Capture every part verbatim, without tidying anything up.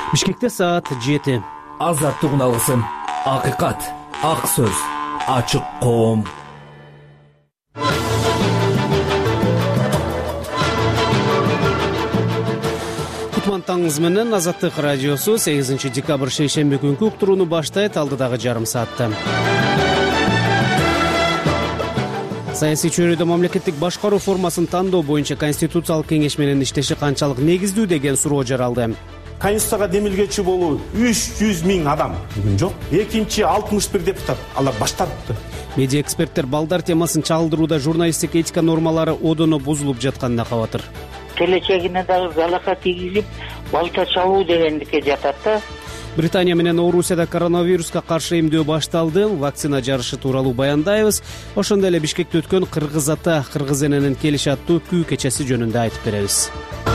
Бишкекте саат жети. Азаттык үналгысын, акыйкат, ак сөз, ачык коом. Кутмантаңыз менен Азаттык радиосу сегизинчи декабрь шейшемби күнкү уктурууну баштайт. Алдыдагы жарым саатта саясий чөйрөдө мамлекеттик башкаруу формасын тандоо боюнча Конституциялык кеңеш менен иштеши канчалык негиздүү деген суроо жаралды. Конституцияга демилгечи болуу үч жүз миң адам бүгүн жок. Экинчи алтымыш бир депутат алар баш тартты. Медиа эксперттер балдар темасын чалдырууда журналисттик этика нормалары одоно бузулуп жатканына кабатыр. Келечегине дагы залака тийгизип, балта чалуу дегендикке жатат да. Британия менен Орусияда коронавируска каршы эмдөө башталды. Вакцина жарышы тууралуу баяндайбыз. Ошондой эле Бишкекте өткөн Кыргыз ата Кыргыз эненин келиши аттуу күү кечеси жөнүндө айтып беребиз.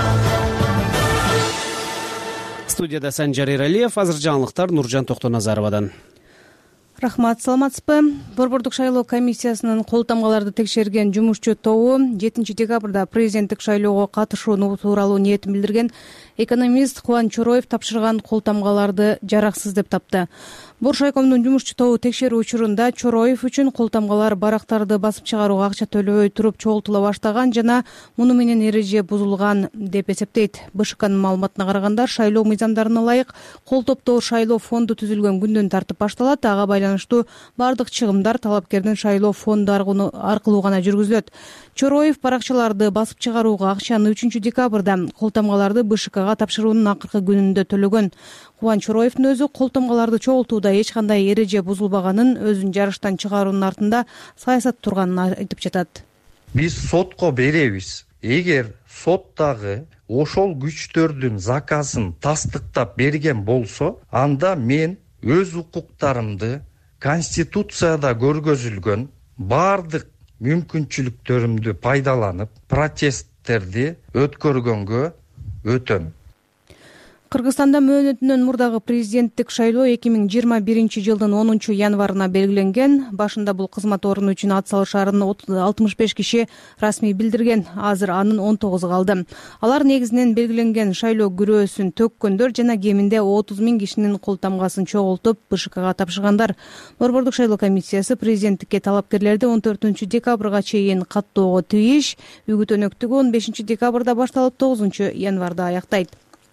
Студияда Санжар Эралиев, азыр жаңылыктар Нуржан Токтоназаровадан. Рахмат, саламатсызбы? Борбордук шайлоо комиссиясынын кол тамгаларды текшерген жумушчу тобу жетинчи декабрда президенттик шайлоого катышуу тууралуу ниетин билдирген экономист Кубан Чороев тапшырган кол тамгаларды жараксыз деп тапты. Боршайкомдун жумушчу тобу текшерүү учурунда Чороев үчүн кол тамгалар барактарды басып чыгарууга акча төлөбөй туруп чогултула баштаган жана муну менен эреже бузулган деп эсептейт. БШКнын маалыматына караганда, шайлоо мыйзамдарына ылайык кол топтоо шайлоо фонду түзүлгөн күндөн тартып башталат. Ага байланыштуу бардык чыгымдар талапкердин шайлоо фонду аркылуу гана жүргүзүлөт. Чороев баракчаларды басып чыгарууга акчаны үчүнчү декабрда кол тамгаларды БШКга тапшыруунун акыркы күнүндө төлөгөн. Кубан Чороевдун өзү кол тамгаларды чогултууда эч кандай эреже бузулбаганын, өзүн жарыштан чыгаруунун артында саясат турганын айтып жатат. Биз сотко беребиз. Эгер сот дагы ошол күчтөрдүн заказын тастыктап берген болсо, анда мен өз укуктарымды Конституцияда көргөзүлгөн бардык мүмкүнчүлүктөрүмдү пайдаланып протесттерди өткөргөнгө өтөм. Кыргызстанда мөөнөтүнөн мурдагы президенттик шайлоо эки миң жыйырма биринчи жылдын онунчу январына белгиленген. Башында бул кызмат ордуну үчүн ат салышарын алтымыш беш киши расмий билдирген. Азыр анын он тогузу калды. Алар негизинен белгиленген шайлоо күрөөсүн төккөндөр жана кеминде отуз миң кишинин кол тамгасын чогултуп БШКга тапшыргандар. Борбордук шайлоо комиссиясы президенттикке талапкерлерди он төртүнчү декабрга чейин каттоого тийиш. Үгүт өнөктүгү он бешинчи декабрда башталып тогузунчу январда аяктайт.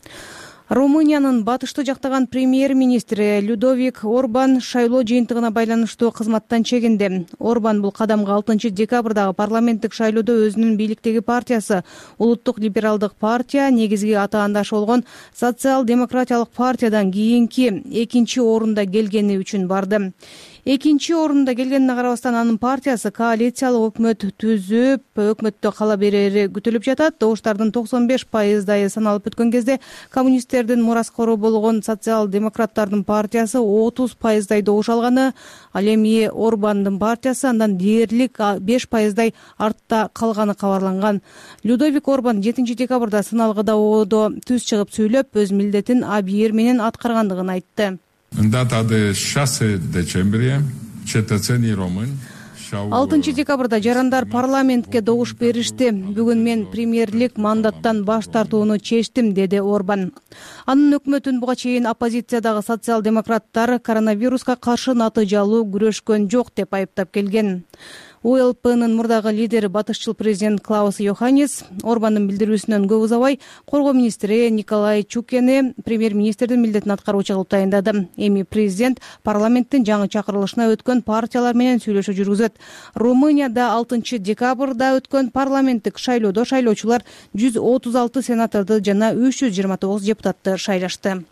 Румыниянын батышты жактаган премьер-министри Людовик Орбан шайлоо жыйынтыгына байланыштуу кызматтан чегинди. Орбан бул кадамга алтынчы декабрдагы парламенттик шайлоодо өзүнүн бийликтеги партиясы Улуттук либералдык партия, негизги атаандашы болгон Социал-демократиялык партиядан кийинки экинчи орунда келгени үчүн барды. Экинчи орунда келгенине карабастан анын партиясы коалициялык өкмөт түзүп, өкмөттө кала берери күтүлүп жатат. Добуштардын токсон беш пайыздайы саналып өткөн кезде коммунисттердин мураскору болгон социал-демократтардын партиясы отуз пайыздай добуш алганы, ал эми Орбандын партиясы андан дээрлик беш пайыздай артта калганы кабарланган. Людовик Орбан жетинчи декабрда сыналгыда түз чыгып сүйлөп, өз милдетин абийир менен аткаргандыгын айтты. În data de șase decembrie, cetățenii români алтынчы декабрда жарандар парламентке добуш беришти. Бүгүн мен премьерлик мандаттан баш тартууну чечтим, деди Орбан. Анын өкмөтүн буга чейин оппозициядагы социал-демократтар коронавируска каршы натыйжалуу күрөшкөн жок деп айыптап келген. УЛПнын мурдагы лидери батышчыл президент Клаус Йоханнис Орбандын билдирүүсүнөн көп узабай коргоо министри Николай Чукени премьер-министрдин милдетин аткаруучу кылып тайындады. Эми президент парламенттин жаңы чакырылышына өткөн партиялар менен сүйлөшүү жүргүзөт. Румынияда алтынчы декабрда өткөн парламенттик шайлоодо шайлоочулар жүз отуз алты сенаторду жана үч жүз жыйырма тогуз депутатты шайлашты.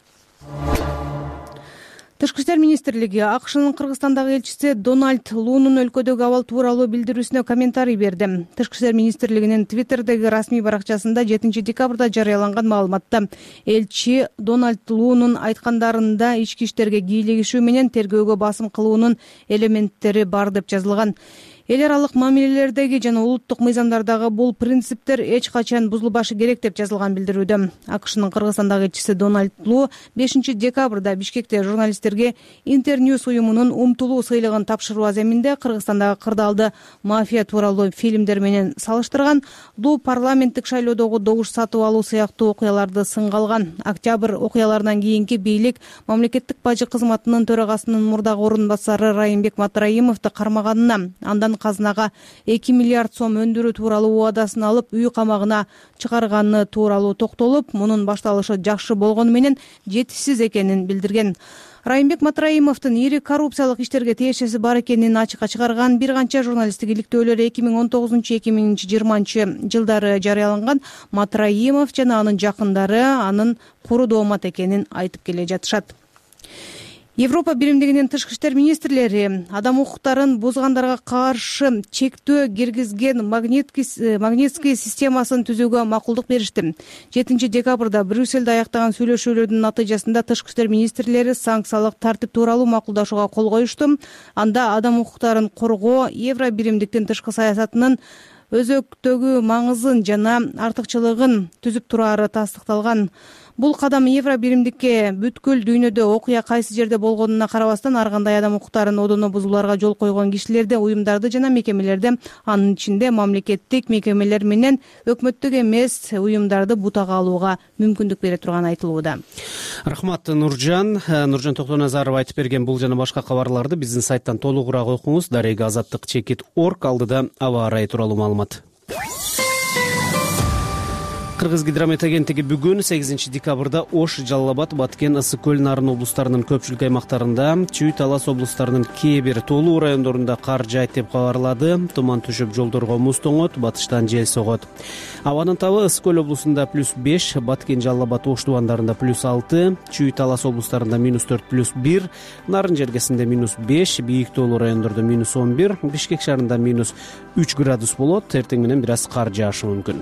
Тышкы иштер министрлиги АКШнын Кыргызстандагы элчиси Дональд Лунун өлкөдөгү абал тууралуу билдирүүсүнө комментарий берди. Тышкы иштер министрлигинин Твиттердеги расмий баракчасында жетинчи декабрда жарыяланган маалыматта элчи Дональд Лунун айткандарында ички иштерге кийлигишүү менен тергөөгө басым кылуунун элементтери бар деп жазылган. эл аралык мамилелердеги жана улуттук мыйзамдардагы бул принциптер эч качан бузулбашы керек деп жазылган билдирүүдө. АКШнын Кыргызстандагы элчиси Дональд Лу бешинчи декабрда Бишкекте журналисттерге Интерньюс уюмунун умтулуу сыйлыгын тапшыруу аземинде Кыргызстандагы кырдаалды мафия тууралуу фильмдер менен салыштырган. Лу парламенттик шайлоодогу добуш сатып алуу сыяктуу окуяларды сынга алган. Октябрь окуяларынан кийинки бийлик мамлекеттик бажы кызматынын төрагасынын мурдагы орун басары Райымбек Матраимовду кармаганына, андан казынага эки миллиард сом өндүрүү тууралуу убадасын алып үй камагына чыгарганы тууралуу токтолуп, мунун башталышы жакшы болгону менен жетишсиз экенин билдирген. Райымбек Матраимовдун ири коррупциялык иштерге тиешеси бар экенин ачыкка чыгарган бир канча журналисттик иликтөөлөр эки миң он тогузунчу эки миң жыйырманчы жылдары жарыяланган. Матраимов жана анын жакындары анын куру доомат экенин айтып келе жатышат. Европа биримдигинин тышкы иштер министрлери адам укуктарын бузгандарга каршы чектөө киргизген Магнитский системасын түзүүгө макулдук беришти. жетинчи декабрда Брюссельде аяктаган сүйлөшүүлөрдүн натыйжасында тышкы иштер министрлери санкциялык тартип тууралуу макулдашууга кол коюшту. Анда адам укуктарын коргоо Евро биримдиктин тышкы саясатынын өзөктөгү маңызын жана артыкчылыгын түзүп турары тастыкталган. Бул кадам Евро биримдикке бүткүл дүйнөдө окуя кайсы жерде болгонуна карабастан ар кандай адам укуктарын одоно бузууларга жол койгон кишилерди, уюмдарды жана мекемелерди, анын ичинде мамлекеттик мекемелер менен өкмөттүк эмес уюмдарды бутага алууга мүмкүндүк бере турганы айтылууда. Рахмат Нуржан. Нуржан Токтоназаров айтып берген бул жана башка кабарларды биздин сайттан толугураак окуңуз. Дарега азаттык чекит орг алдыда аба ырайы тууралуу маалымат. Кыргыз гидромет агенттиги бүгүн сегизинчи декабрда Ош, Жалал Абад, Баткен, Ысык көл, Нарын облустарынын көпчүлүк аймактарында, Чүй, Талас облустарынын кээ бир тоолуу райондорунда кар жаайт деп кабарлады. Туман түшүп, жолдорго муз тоңот, батыштан жел согот. Абанын табы Ысык көл облусунда плюс беш, Баткен, Жалал Абад, Ош тубандарында плюс алты, Чүй, Талас облустарында минус төрт плюс бир, Нарын жергесинде минус беш, бийик тоолуу райондордо минус он бир, Бишкек шаарында минус үч градус болот. Эртең менен бир аз кар жаашы мүмкүн.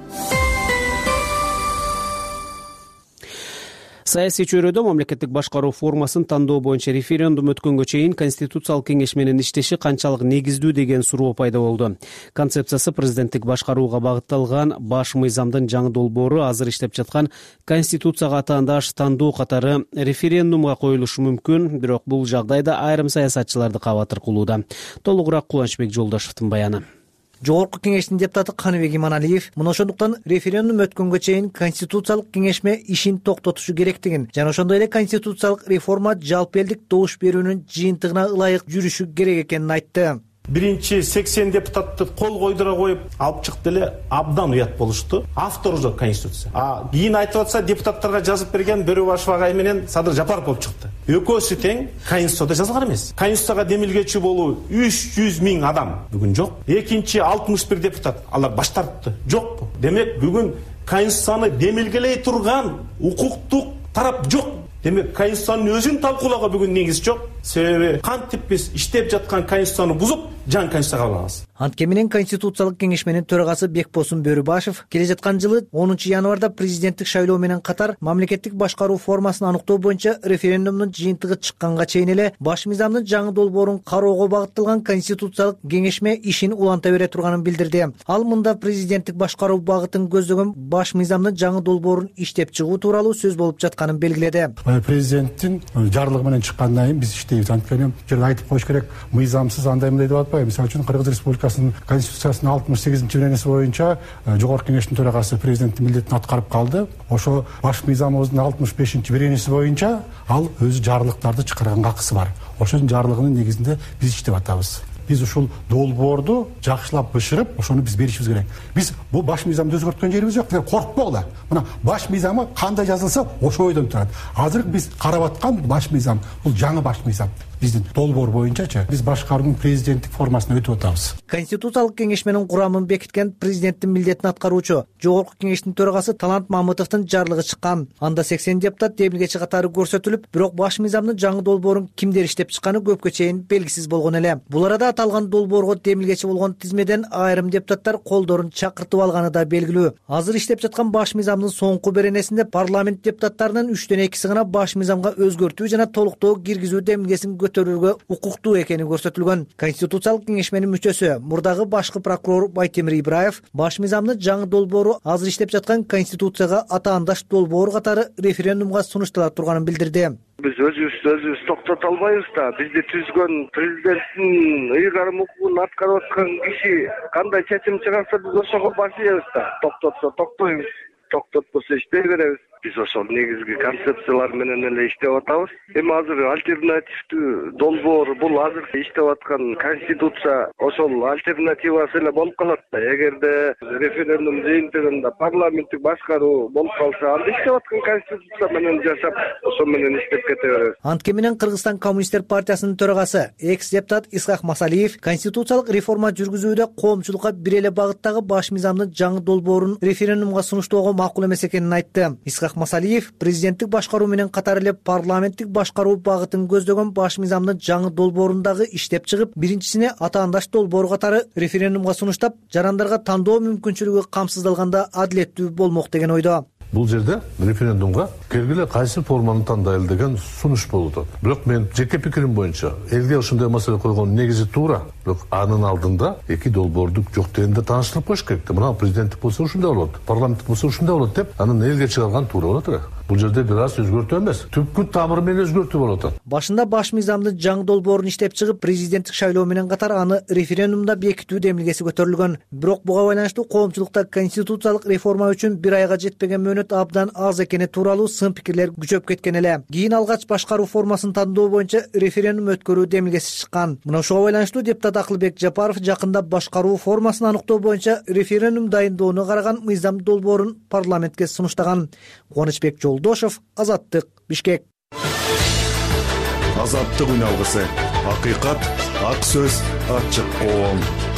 Саясий чөйрөдө мамлекеттик башкаруу формасын тандоо боюнча референдум өткөнгө чейин Конституциялык кеңеш менен иштеши канчалык негиздүү деген суроо пайда болду. Концепциясы президенттик башкарууга багытталган баш мыйзамдын жаңы долбоору азыр иштеп жаткан Конституцияга атаандаш тандоо катары референдумга коюлушу мүмкүн, бирок бул жагдайда айрым саясатчыларды кабатыр кылууда. Толугураак Кубанычбек Жолдошовдун баяны. Жогорку кеңештин депутаты Каныбек Иманалиев мына ошондуктан референдум өткөнгө чейин конституциялык кеңешме ишин токтотушу керектигин жана ошондой эле конституциялык реформа жалпы элдик добуш берүүнүн жыйынтыгына ылайык жүрүшү керек экенин айтты. Биринчи сексен депутатты кол койдура коюп алып чыкты эле, абдан уят болушту. Автор уже конституция. А кийин айтып атса депутаттарга жазып берген Бөрөбашев агай менен Садыр Жапаров болуп чыкты. Экөөсү тең конституцияда жазылган эмес. Конституцияга демилгечи болуу үч жүз миң адам бүгүн жок. Экинчи алтымыш бир депутат алар баш тартты. Жокпу? Демек бүгүн конституцияны демилгелей турган укуктук тарап жок. Демек конституциянын өзүн талкуулоого бүгүн негиз жок. Себеби кантип биз иштеп жаткан конституцияны бузуп, жаңы конституция кабыл алабыз. Антке менен конституциялык кеңешменин төрагасы Бекбосун Бөрөбашев келе жаткан жылы онунчу январда президенттик шайлоо менен катар мамлекеттик башкаруу формасын аныктоо боюнча референдумдун жыйынтыгы чыкканга чейин эле баш мыйзамдын жаңы долбоорун кароого багытталган конституциялык кеңешме ишин уланта бере турганын билдирди. Ал мында президенттик башкаруу багытын көздөгөн баш мыйзамдын жаңы долбоорун иштеп чыгуу тууралуу сөз болуп жатканын белгиледи. Президенттин жарлыгы менен чыккандан кийин биз иштейбиз. Анткени жерде айтып коюш керек, мыйзамсыз андай мындай деп атпайбы. Мисалы үчүн Кыргыз Республикасынын конституциясынын алтымыш сегизинчи беренеси боюнча жогорку кеңештин төрагасы президенттин милдетин аткарып калды. Ошо баш мыйзамыбыздын алтымыш бешинчи беренеси боюнча ал өзү жарлыктарды чыгарганга акысы бар. Ошонун жарлыгынын негизинде биз иштеп атабыз. Биз ушул долбоорду жакшылап бышырып, ошону биз беришибиз керек. Биз бул баш мыйзамды өзгөрткөн жерибиз жок. Коркпогула. Мына баш мыйзамы кандай жазылса, ошо ойдон турат. Азыр биз карап аткан баш мыйзам бул жаңы баш мыйзам. Биздин долбоор боюнчачы биз башкаруунун президенттик формасына өтүп атабыз. Конституциялык кеңешменин курамын бекиткен президенттин милдетин аткаруучу жогорку кеңештин төрагасы Талант Мамытовдун жарлыгы чыккан. Анда сексен депутат демилгечи катары көрсөтүлүп, бирок баш мыйзамдын жаңы долбоорун кимдер иштеп чыкканы көпкө чейин белгисиз болгон эле. Бул арада аталган долбоорго демилгечи болгон тизмеден айрым депутаттар колдорун чакыртып алганы да белгилүү. Азыр иштеп жаткан баш мыйзамдын соңку беренесинде парламент депутаттарынын үчтөн экиси гана баш мыйзамга өзгөртүү жана толуктоо киргизүү демилгесин көтөрүүгө укуктуу экени көрсөтүлгөн. Конституциялык кеңешменин мүчөсү, мурдагы башкы прокурор Байтемир Ибраев баш мыйзамдын жаңы долбоору азыр иштеп жаткан Конституцияга атаандаш долбоор катары референдумга сунуштала турганын билдирди. Биз өзүбүздү өзүбүз токтото албайбыз да. Бизди түзгөн президенттин ыйгарым укугун аткарып аткан киши кандай чечим чыгарса биз ошого баш ийебиз да. Токтотсо токтойбуз, токтотпосо иштей беребиз. Биз ошол негизги концепциялар менен эле иштеп атабыз. Эми азыр альтернативдүү долбоор бул азыр иштеп аткан конституция ошол альтернативасы эле болуп калат да. Эгерде референдум жыйынтыгында парламенттик башкаруу болуп калса, анда иштеп аткан конституция менен жашап, ошол менен иштеп кете беребиз. Антке менен Кыргызстан коммунисттер партиясынын төрагасы, экс-депутат Исхак Масалиев конституциялык реформа жүргүзүүдө коомчулукка бир эле багыттагы баш мыйзамдын жаңы долбоорун референдумга сунуштоого макул эмес экенин айтты. Исхак Масалиев президенттик башкаруу менен катар эле парламенттик башкаруу багытын көздөгөн баш мыйзамдын жаңы долбоорундагы иштеп чыгып, биринчисине атаандаш долбоор катары референдумга сунуштап, жарандарга тандоо мүмкүнчүлүгү камсыздалганда адилеттүү болмок деген ойдо. Бул жерде референдумга киргиле кайсы форманы тандайлы деген сунуш болуп атат. Бирок мен жеке пикирим боюнча элге ушундай маселе койгон негизи туура. Бирок анын алдында эки долбоорду жок дегенде тааныштырып коюш керек. Мына президенттик болсо ушундай болот, парламенттик болсо ушундай болот деп анын элге чыгарган туура болот эле. Бул жерде бир аз өзгөртүү эмес, түпкү тамыры менен өзгөртүү болуп атат. Башында баш мыйзамдын жаңы долбоорун иштеп чыгып, президенттик шайлоо менен катар аны референдумда бекитүү демилгеси көтөрүлгөн. Бирок буга байланыштуу коомчулукта конституциялык реформа үчүн бир айга жетпеген мөөнөт абдан аз экени тууралуу сын пикирлер күчөп кеткен эле. Кийин алгач башкаруу формасын тандоо боюнча референдум өткөрүү демилгеси чыккан. Мына ошого байланыштуу депутат Акылбек Жапаров жакында башкаруу формасын аныктоо боюнча референдум дайындоону караган мыйзам долбоорун парламентке сунуштаган. Кубанычбек Жолдошов, Азаттык, Бишкек. Азаттык үналгысы. Акыйкат, ак сөз, ачык коом.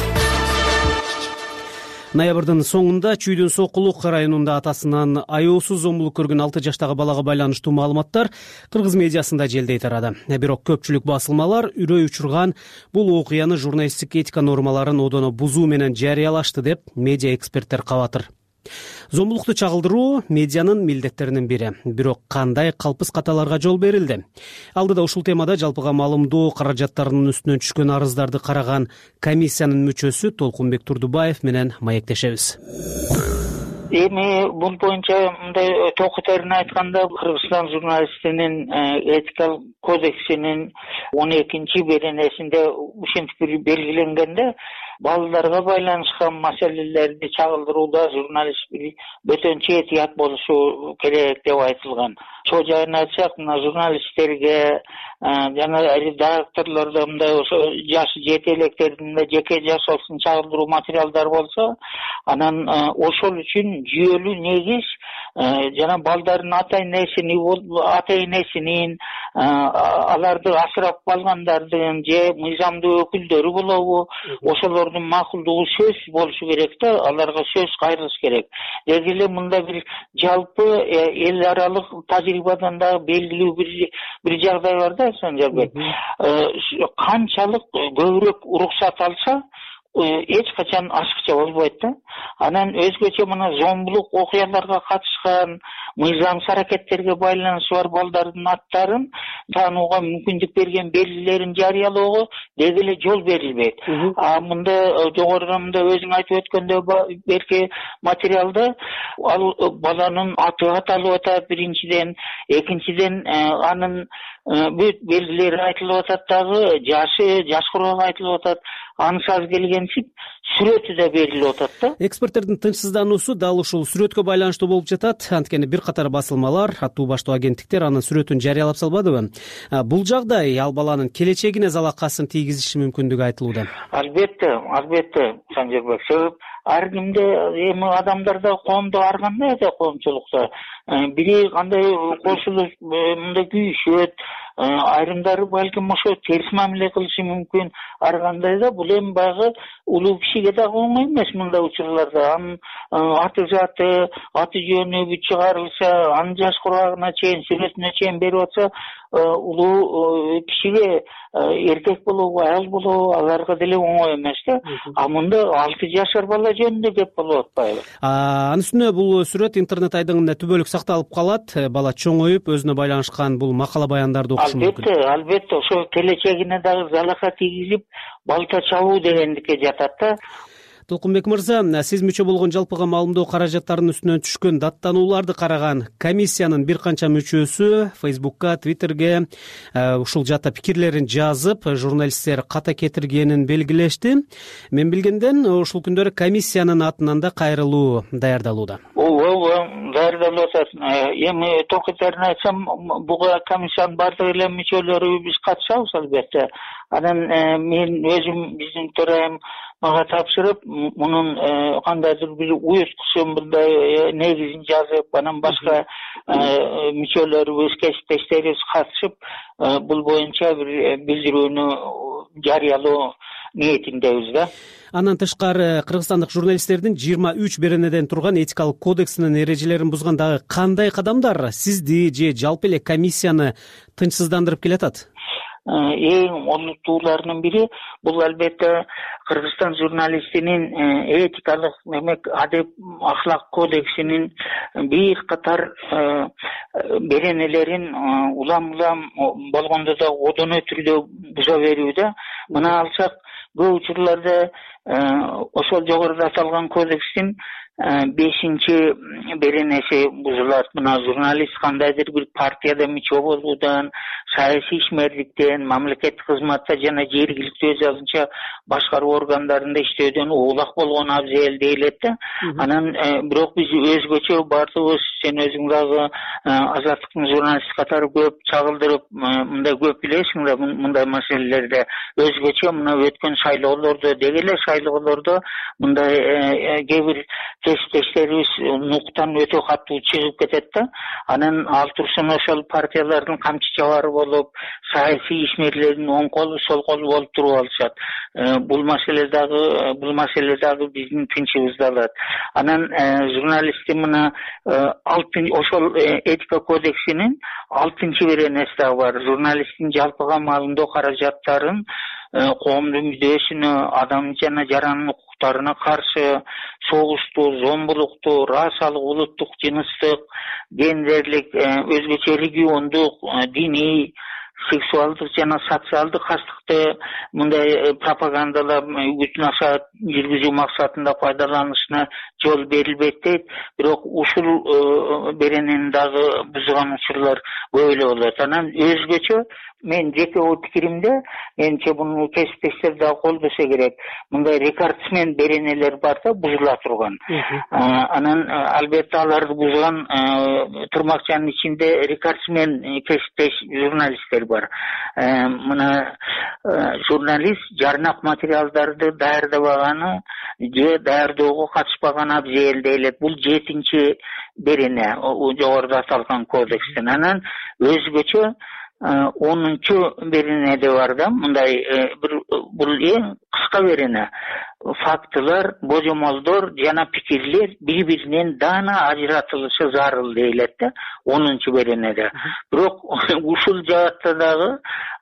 Ноябрдын соңунда Чүйдүн Сокулук районунда атасынан аеосуз зомбулук көргөн алты жаштагы балага байланыштуу маалыматтар кыргыз медиасында желдей тарады. Бирок көпчүлүк басылмалар үрөй учурган бул окуяны журналисттик этика нормаларын одоно бузуу менен жарыялашты деп медиа эксперттер кабатыр. Зомбулукту чагылдыруу медианын милдеттеринин бири. Бирок кандай калпыс каталарга жол берилди? Алдыда ушул темада жалпыга маалымдоо каражаттарынын үстүнөн түшкөн арыздарды караган комиссиянын мүчөсү Толкунбек Турдубаев менен маектешебиз. Эми бул боюнча мындай токутерин айтканда, Кыргызстан журналистинин этикалык кодексинин он экинчи беренесинде ушинтип белгиленгенде, балдарга байланышкан маселелерди чагылдырууда журналист бөтөнчө этият болушу керек деп айтылган. Чоо жайын айтсак, мына журналисттерге жана редакторлордо мындай ошо жашы жете электердин жеке жашоосун чагылдыруу материалдар болсо, анан ошол үчүн жүйөлүү негиз жана балдардын ата энесини, ата энесинин, аларды асырап калгандардын же мыйзамдуу өкүлдөрү болобу, ошолордун макулдугу сөз болушу керек да, аларга сөз кайрылыш керек. Деги эле мында бир жалпы эл аралык тажрыйбадан да белгилүү бир бир жагдай бар да, Санжарбек. Канчалык көбүрөөк уруксат алса, эч качан ашыкча болбойт да. Анан өзгөчө мына зомбулук окуяларга катышкан, мыйзамсыз аракеттерге байланышы бар балдардын аттарын таанууга мүмкүндүк берген белгилерин жарыялоого деги эле жол берилбейт. А мында жогоруда мында өзүң айтып өткөндөй берки материалда ал баланын аты аталып атат биринчиден, экинчиден анын бүт белгилери айтылып атат дагы, жашы, жаш куралы айтылып атат. Ансаз келгенсип сүрөтү да берилип атат да. Эксперттердин тынчсыздануусу дал ушул сүрөткө байланыштуу болуп жатат. Анткени бир катар басылмалар, аттуу баштуу агенттиктер анын сүрөтүн жарыялап салбадыбы? Бул жагдай ал баланын келечегине залакасын тийгизиши мүмкүндүгү айтылууда. Албетте, албетте, Санжарбек. Себеп ар кимде эми адамдарда коомдо ар кандай да коомчулукта бири кандай кошулуп мындай күйүшөт, айрымдары балким ошо терс мамиле кылышы мүмкүн. Ар кандай да бул эми баягы улуу кишиге да оңой эмес мындай учурларда. Анын аты заты, аты жөнү бүт чыгарылса, анын жаш курагына чейин, сүрөтүнө чейин берип атса, улуу кишиге эркек болобу аял болобу аларга деле оңой эмес да. А мында алты жашар бала жөнүндө кеп болуп атпайбы? Анын үстүнө бул сүрөт интернет айдыңында түбөлүк сакталып калат. Бала чоңоюп өзүнө байланышкан бул макала баяндарды окушу мүмкүн. Албетте, албетте, ошо келечегине дагы залака тийгизип балта чабуу дегендикке жатат да. Толкунбек мырза, сиз мүчө болгон жалпыга маалымдоо каражаттарынын үстүнөн түшкөн даттанууларды караган комиссиянын бир канча мүчөсү Фейсбукка, Твиттерге ушул жата пикирлерин жазып, журналисттер ката кетиргенин белгилешти. Мен билгенден ушул күндөрү комиссиянын атынан да кайрылуу даярдалууда. Ооба, даярдалып атат. Эми токутерин айтсам, буга комиссиянын бардык эле мүчөлөрү биз катышабыз албетте. Анан мен өзүм биздин төрайым мага тапшырып, мунун кандайдыр бир уюткусун мындай негизин жазып, анан башка мүчөлөрүбүз, кесиптештерибиз катышып, бул боюнча бир билдирүүнү жарыялоо ниетиндебиз да. Андан тышкары кыргызстандык журналисттердин жыйырма үч беренеден турган этикалык кодексинин эрежелерин бузган дагы кандай кадамдар сизди же жалпы эле комиссияны тынчсыздандырып келатат? Эң олуттууларынын бири бул албетте Кыргызстан журналистинин этикалык демек адеп ахлак кодексинин бир катар беренелерин улам улам болгондо да одоно түрдө буза берүүдө. Мына алсак, көп учурларда ошол жогоруда аталган кодекстин бешинчи беренеси бузулат. Мына журналист кандайдыр бир партияда мүчө болуудан, саясий ишмерликтен, мамлекеттик кызматта жана жергиликтүү өз алдынча башкаруу органдарында иштөөдөн оолак болгон абзел дейилет да. Анан бирок биз өзгөчө бардыгыбыз, сен өзүң дагы Азаттыктын журналисти катары көп чагылдырып, мындай көп билесиң да мындай маселелерде. Өзгөчө мына өткөн шайлоолордо, деги эле шайлоолордо мындай кээ бир кесиптештерибиз нуктан өтө катуу чыгып кетет да. Анан ал турсун ошол партиялардын камчы чабары болуп, саясий ишмерлердин оң колу, сол колу болуп туруп алышат. Бул маселе дагы, бул маселе дагы биздин тынчыбызды алат. Анан журналисттин мына алтын ошол этика кодексинин алтынчы беренеси дагы бар. Журналисттин жалпыга маалымдоо каражаттарын коомдун мүддөсүнө, адам жана жаранын укуктарына каршы согушту, зомбулукту, расалык, улуттук, жыныстык, гендерлик, өзгөчө региондук, диний, сексуалдык жана социалдык кастыкты мындай пропагандалар бүтүн аша жүргүзүү максатында пайдаланышына жол берилбейт дейт. Бирок ушул беренени дагы бузган учурлар көп эле болот. Анан өзгөчө мен жеке ой пикиримде, менимче муну кесиптештер дагы колдосо керек. Мындай рекордсмен беренелер бар да, бузула турган. Анан албетте аларды бузган тырмакчанын ичинде рекордсмен кесиптеш журналисттер бар. Мына журналист жарнак материалдарды даярдабаганы же даярдоого катышпаган абзел дейилет. Бул жетинчи берене жогоруда аталган кодекстен. Анан өзгөчө онунчу беренеде бар да, мындай бир бул эң кыска берене. Фактылар, божомолдор жана пикирлер бири-биринен даана ажыратылышы зарыл дейилет да, онунчу беренеде. Бирок ушул жаатта дагы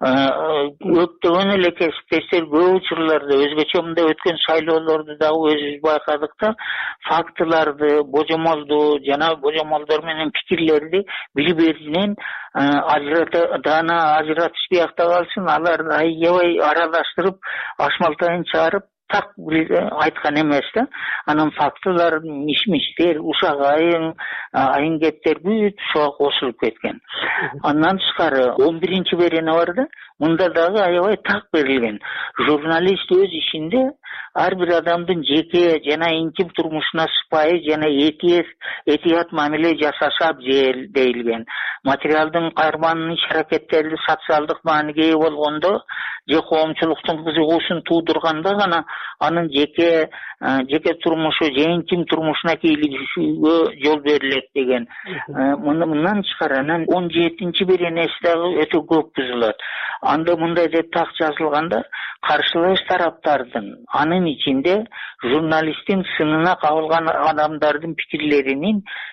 көптөгөн эле кесиптештер көп учурларда өзгөчө мындай өткөн шайлоолорду дагы өзүбүз байкадык да, фактыларды, божомолду жана божомолдор менен пикирлерди бири-биринен ажырата даана ажыратышпай акта калсын, аларды аябай аралаштырып, ашмалтайын чыгарып так айткан эмес да. Анан фактылар, миш-миштер, ушак айың, айың кептер бүт ушуга кошулуп кеткен. Андан тышкары он биринчи берене бар да, мында дагы аябай так берилген. Журналист өз ишинде ар бир адамдын жеке жана интим турмушуна сыпайы жана этиет, этият мамиле жасашы абзел дейилген. Материалдын кайрманын иш-аракеттери социалдык мааниге ээ болгондо же коомчулуктун кызыгуусун туудурганда гана анын жеке жеке турмушу же интим турмушуна кийлигишүүгө жол берилет деген. Мындан тышкары анан он жетинчи беренеси дагы өтө көп бузулат. Анда мындай деп так жазылганда, каршылаш тараптардын, анын ичинде журналисттин сынына кабылган адамдардын пикирлеринин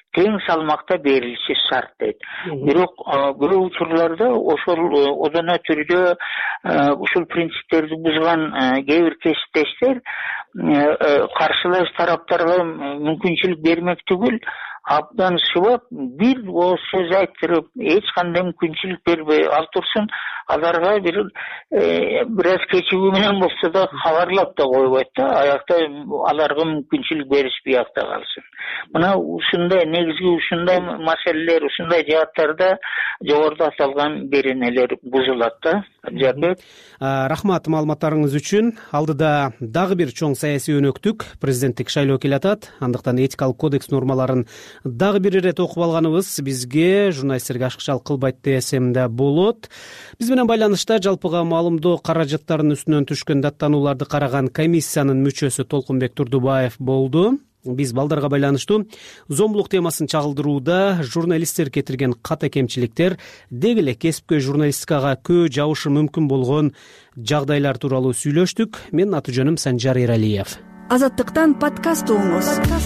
тең салмакта берилиши шарт дейт. Бирок бирок учурларда ошол одоно түрдө ушул принциптерди бузган кээ бир кесиптештер каршылаш тараптарга мүмкүнчүлүк бермек түгүл, абдан шыбап бир ооз сөз айтырып, эч кандай мүмкүнчүлүк бербей ал турсун, аларга бир бир аз кечигүү менен болсо да кабарлап да койбойт да, аякта аларга мүмкүнчүлүк беришпей акта калсын. Мына ушундай негизги ушундай маселелер, ушундай жааттарда жогоруда аталган беренелер бузулат да. Жапет. Рахмат маалыматтарыңыз үчүн. Алдыда дагы бир чоң саясий өнөктүк президенттик шайлоо келатат. Андыктан этикалык кодекс нормаларын дагы бир ирет окуп алганыбыз бизге, журналисттерге ашыкчалык кылбайт десем да болот. Биз менен байланышта жалпыга маалымдоо каражаттарынын үстүнөн түшкөн даттанууларды караган комиссиянын мүчөсү Толкунбек Турдубаев болду. Биз балдарга байланыштуу зомбулук темасын чагылдырууда журналисттер кетирген ката кемчиликтер, деги эле кесипкөй журналистикага көө жабышы мүмкүн болгон жагдайлар тууралуу сүйлөштүк. Менин аты жөнүм Санжар Эралиев. Азаттыктан подкаст угуңуз.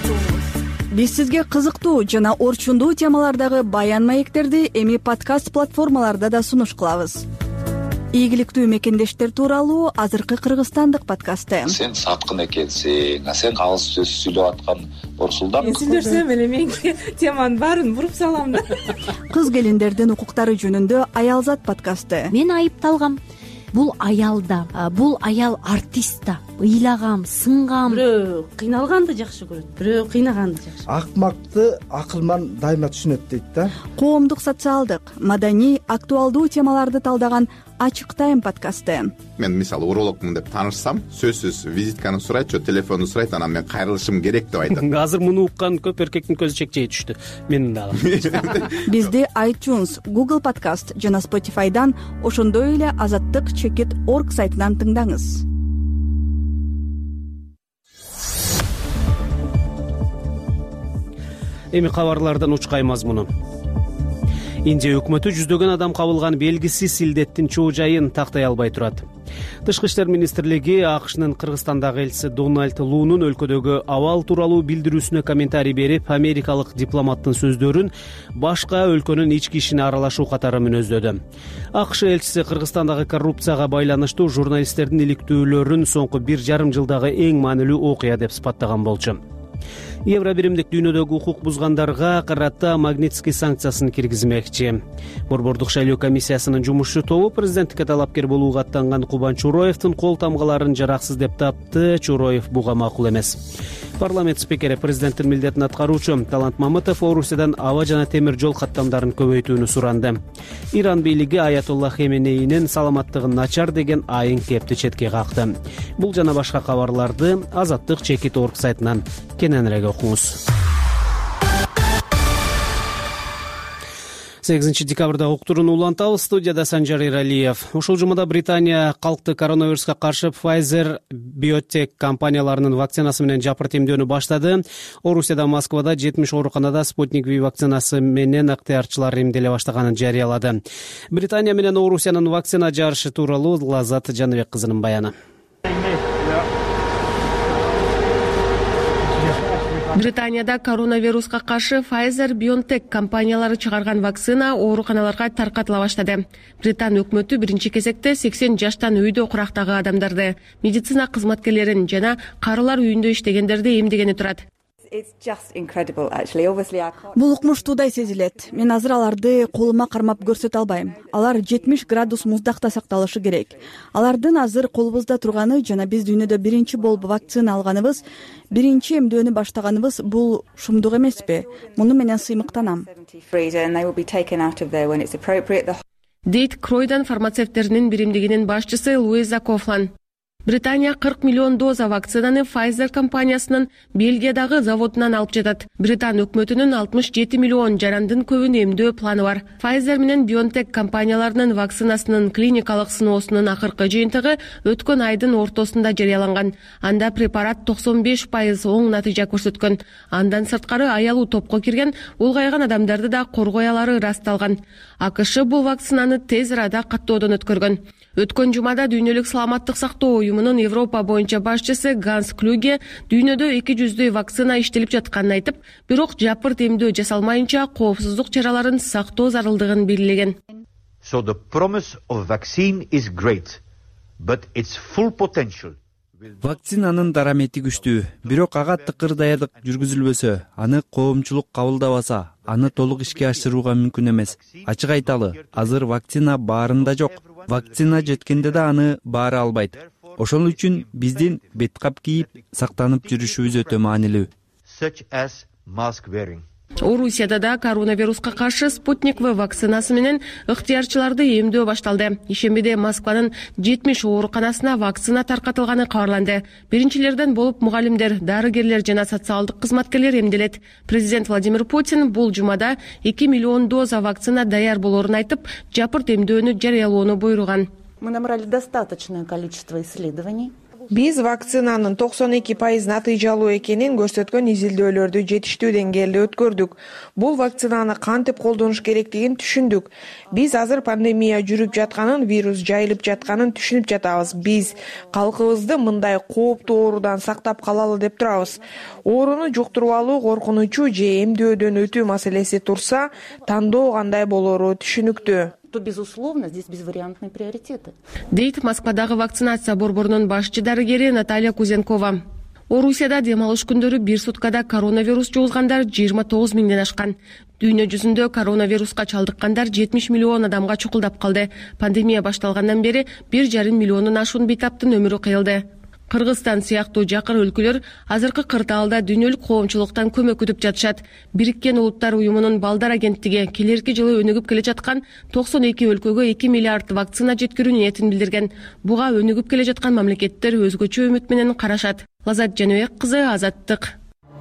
Биз сизге кызыктуу жана орчундуу темалардагы баян маектерди эми подкаст платформаларда да сунуш кылабыз. Ийгиликтүү мекендештер тууралуу азыркы кыргызстандык подкасты. Сен саткын экенсиң, сен кагыс сөз сүйлөп аткан Орсулдан. Мен сүйлөсөм эле мен теманын баарын буруп салам да. Кыз келиндердин укуктары жөнүндө Аялзат подкасты. Мен айыпталгам. Бул аял да, бул аял артист да. Ыйлагам, сынгам. Бирөө кыйналганды жакшы көрөт, бирөө кыйнаганды жакшы. Акмакты акылман дайыма түшүнөт дейт да. Коомдук, социалдык, маданий, актуалдуу темаларды талдаган Ачык тайм подкасты. Мен мисалы урологмун деп таанышсам, сөзсүз визитканы сурайт, жо телефонду сурайт, анан мен кайрылышым керек деп айтат. Азыр муну уккан көп эркектин көзү чекчей түштү. Менин дагы. Бизди iTunes, Google Podcast жана Spotify'дан, ошондой эле азаттык чекит точка орг сайтынан тыңдаңыз. Эми кабарлардан учкай мазмуну. Индия өкмөтү жүздөгөн адам кабылган белгисиз илдеттин чоо жайын тактай албай турат. Тышкы иштер министрлиги АКШнын Кыргызстандагы элчиси Дональд Лунун өлкөдөгү абал тууралуу билдирүүсүнө комментарий берип, америкалык дипломаттын сөздөрүн башка өлкөнүн ички ишине аралашуу катары мүнөздөдү. АКШ элчиси Кыргызстандагы коррупцияга байланыштуу журналисттердин иликтөөлөрүн соңку бир жарым жылдагы эң маанилүү окуя деп сыпаттаган болчу. Евро биримдик дүйнөдөгү укук бузгандарга карата Магнитский санкциясын киргизмекчи. Борбордук шайлоо комиссиясынын жумушчу тобу президенттикке талапкер болууга аттанган Кубан Чуроевдин кол тамгаларын жараксыз деп тапты. Чуроев буга макул эмес. Парламент спикери президенттин милдетин аткаруучу Талант Мамытов Орусиядан аба жана темир жол каттамдарын көбөйтүүнү суранды. Иран бийлиги Аятолла Хеменейнин саламаттыгын начар деген айын кепти четке какты. Бул жана башка кабарларды азаттык чекит точка орг сайтынан кененирээк окуңуз. сегизинчи декабрда уктурууну улантабыз. Студияда Санжар Эралиев. Ушул жумада Британия калкты коронавируска каршы Pfizer Biotech компанияларынын вакцинасы менен жапырт эмдөөнү баштады. Орусияда Москвада жетимиш ооруканада Спутник V вакцинасы менен ыктыярчылар эмделе баштаганын жарыялады. Британия менен Орусиянын вакцина жарышы тууралуу Лазат Жаныбек кызынын баяны. Британияда коронавируска каршы Pfizer Biotech компаниялары чыгарган вакцина ооруканаларга таркатыла баштады. Британ өкмөтү биринчи кезекте сексен жаштан үйдө курактагы адамдарды, медицина кызматкерлерин жана карылар үйүндө иштегендерди эмдегени турат. Бул укмуштуудай сезилет. Мен азыр аларды колума кармап көрсөтө албайм. Алар жетимиш градус муздакта сакталышы керек. Алардын азыр колубузда турганы жана биз дүйнөдө биринчи болуп вакцина алганыбыз, биринчи эмдөөнү баштаганыбыз бул шумдук эмеспи? Муну менен сыймыктанам. Дейт Кройдан фармацевттеринин биримдигинин башчысы Луиза Кофлан. Британия кырк миллион доза вакцинаны Pfizer компаниясынын Бельгиядагы заводунан алып жатат. Британ өкмөтүнүн алтымыш жети миллион жарандын көбүн эмдөө планы бар. Pfizer менен BioNTech компанияларынын вакцинасынын клиникалык сыноосунун акыркы жыйынтыгы өткөн айдын ортосунда жарыяланган. Анда препарат токсон беш пайыз оң натыйжа көрсөткөн. Андан сырткары аялуу топко кирген, улгайган адамдарды да коргой алары ырасталган. АКШ бул вакцинаны тез арада каттоодон өткөргөн. Өткөн жумада Дүйнөлүк саламаттык сактоо уюмунун Европа боюнча башчысы Ганс Клюге дүйнөдө эки жүздөй вакцина иштелип жатканын айтып, бирок жапырт эмдөө жасалмайынча коопсуздук чараларын сактоо зарылдыгын белгилеген. So the promise of vaccine is great, but its full potential. Вакцинанын дарамети күчтүү, бирок ага тыкыр даярдык жүргүзүлбөсө, аны коомчулук кабылдабаса, аны толук ишке ашырууга мүмкүн эмес. Ачык айталы, азыр вакцина баарында жок. Вакцина жеткенде да аны баары албайт. Ошол үчүн биздин беткап кийип, сактанып жүрүшүбүз өтө маанилүү. Such as mask wearing. Орусияда да коронавируска каршы Спутник В вакцинасы менен ыктыярчыларды эмдөө башталды. Ишембиде Москванын жетимиш ооруканасына вакцина таркатылганы кабарланды. Биринчилерден болуп мугалимдер, дарыгерлер жана социалдык кызматкерлер эмделет. Президент Владимир Путин бул жумада эки миллион доза вакцина даяр болоорун айтып, жапырт эмдөөнү жарыялоону буйруган. Мы набрали достаточное количество исследований. Биз вакцинанын токсон эки пайыз натыйжалуу экенин көрсөткөн изилдөөлөрдү жетиштүү деңгээлде өткөрдүк. Бул вакцинаны кантип колдонуш керектигин түшүндүк. Биз азыр пандемия жүрүп жатканын, вирус жайылып жатканын түшүнүп жатабыз. Биз калкыбызды мындай кооптуу оорудан сактап калалы деп турабыз. Ооруну жуктуруп алуу коркунучу же эмдөөдөн өтүү маселеси турса, тандоо кандай болоору түшүнүктүү. То, безусловно, здесь безвариантные приоритеты. Дейт Москвадагы вакцинация борборунун башчы дарыгери Наталья Кузенкова. Орусияда дем алыш күндөрү бир суткада коронавирус жугузгандар жыйырма тогуз миңден ашкан. Дүйнө жүзүндө коронавируска чалдыккандар жетимиш миллион адамга чукулдап калды. Пандемия башталгандан бери бир жарым миллионун ашуун бейтаптын өмүрү кыйылды. Кыргызстан сыяктуу жакыр өлкөлөр азыркы кырдаалда дүйнөлүк коомчулуктан көмөк күтүп жатышат. Бириккен Улуттар уюмунун балдар агенттиги келерки жылы өнүгүп келе жаткан токсон эки өлкөгө эки миллиард вакцина жеткирүү ниетин билдирген. Буга өнүгүп келе жаткан мамлекеттер өзгөчө үмүт менен карашат. Лазат Жаныбек кызы, Азаттык.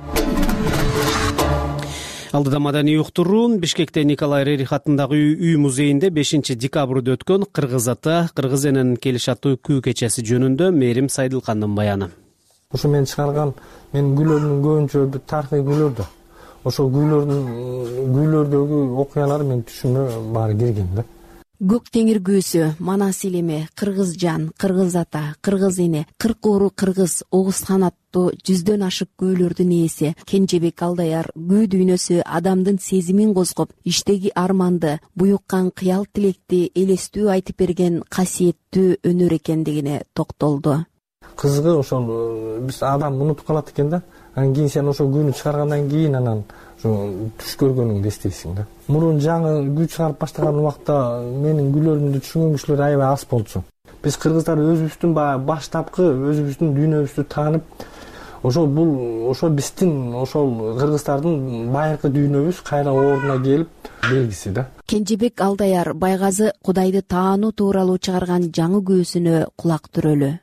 Алдыда маданий уктуруу. Бишкекте Николай Рерих атындагы үй музейинде бешинчи декабрда өткөн Кыргыз ата, Кыргыз эненин келиш аттуу күү кечеси жөнүндө Мээрим Сайдылкандын баяны. Ошо мен чыгарган менин гүйлөрдүн көбүнчө тарыхый гүйлөр да. Ошол гүйлөрдүн гүйлөрдөгү окуялар менин түшүмө баары кирген да. Көк теңир күүсү, Манас илеми, Кыргыз жан, Кыргыз ата, Кыргыз эне, кырк ууру кыргыз, Огузхан аттуу жүздөн ашык күүлөрдүн ээси Кенжебек Алдаяр күү дүйнөсү адамдын сезимин козгоп, иштеги арманды, буюккан кыял тилекти элестүү айтып берген касиеттүү өнөр экендигине токтолду. Кызыгы ошол биз адам унутуп калат экен да. Анан кийин сен ошол күүнү чыгаргандан кийин анан түш көргөнүңдү эстейсиң да. Мурун жаңы күү чыгарып баштаган убакта менин күйлөрүмдү түшүнгөн кишилер аябай аз болчу. Биз кыргыздар өзүбүздүн баягы баштапкы өзүбүздүн дүйнөбүздү таанып, ошол бул ошол биздин ошол кыргыздардын байыркы дүйнөбүз кайра ордуна келип белгиси да. Кенжебек Алдаяр Байгазы Кудайды таануу тууралуу чыгарган жаңы күүсүнө кулак түрөлү.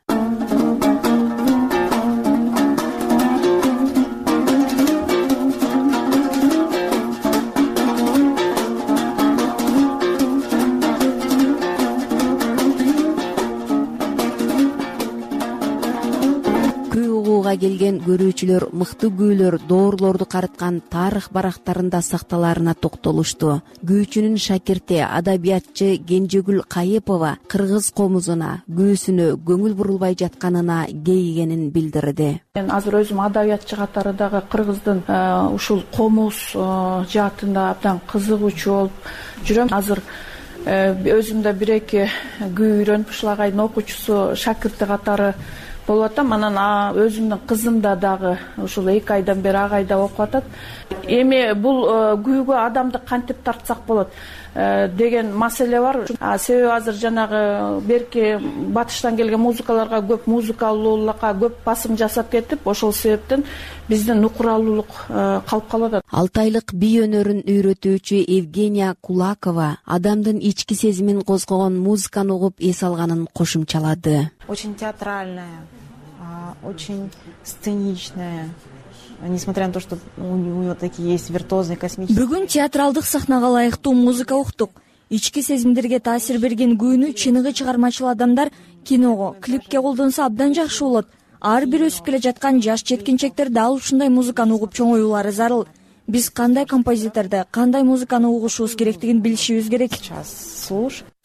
Келген көрүүчүлөр мыкты күүлөр доорлорду карыткан тарых барактарында сакталарына токтолушту. Күүчүнүн шакирти адабиятчы Кенжегүл Кайыпова кыргыз комузуна күүсүнө көңүл бурулбай жатканына кейигенин билдирди. Мен азыр өзүм адабиятчы катары дагы кыргыздын ушул комуз жаатында абдан кызыгуучу болуп жүрөм. Азыр өзүм да бир эки күү үйрөнүп ушул агайдын окуучусу шакирти катары болуп атам. Анан өзүмдүн кызым да дагы ушул эки айдан бери агайда окуп атат. Эми бул күүгө адамды кантип тартсак болот деген маселе бар. Себеби азыр жанагы берки батыштан келген музыкаларга көп музыкалуулукка көп басым жасап кетип, ошол себептен биздин нукуралуулук калып калып атат. алты айлык бий өнөрүн үйрөтүүчү Евгения Кулакова адамдын ички сезимин козгогон музыканы угуп эс алганын кошумчалады. Очень театральная, очень сценичная. Несмотря на то, что у него такие есть виртуозные космические. Бүгүн театралдык сахнага ылайыктуу музыка уктук. Ички сезимдерге таасир берген күүнү чыныгы чыгармачыл адамдар киного, клипке колдонсо абдан жакшы болот. Ар бир өсүп келе жаткан жаш жеткинчектер дал ушундай музыканы угуп чоңоюулары зарыл. Биз кандай композиторду, кандай музыканы угушубуз керектигин билишибиз керек.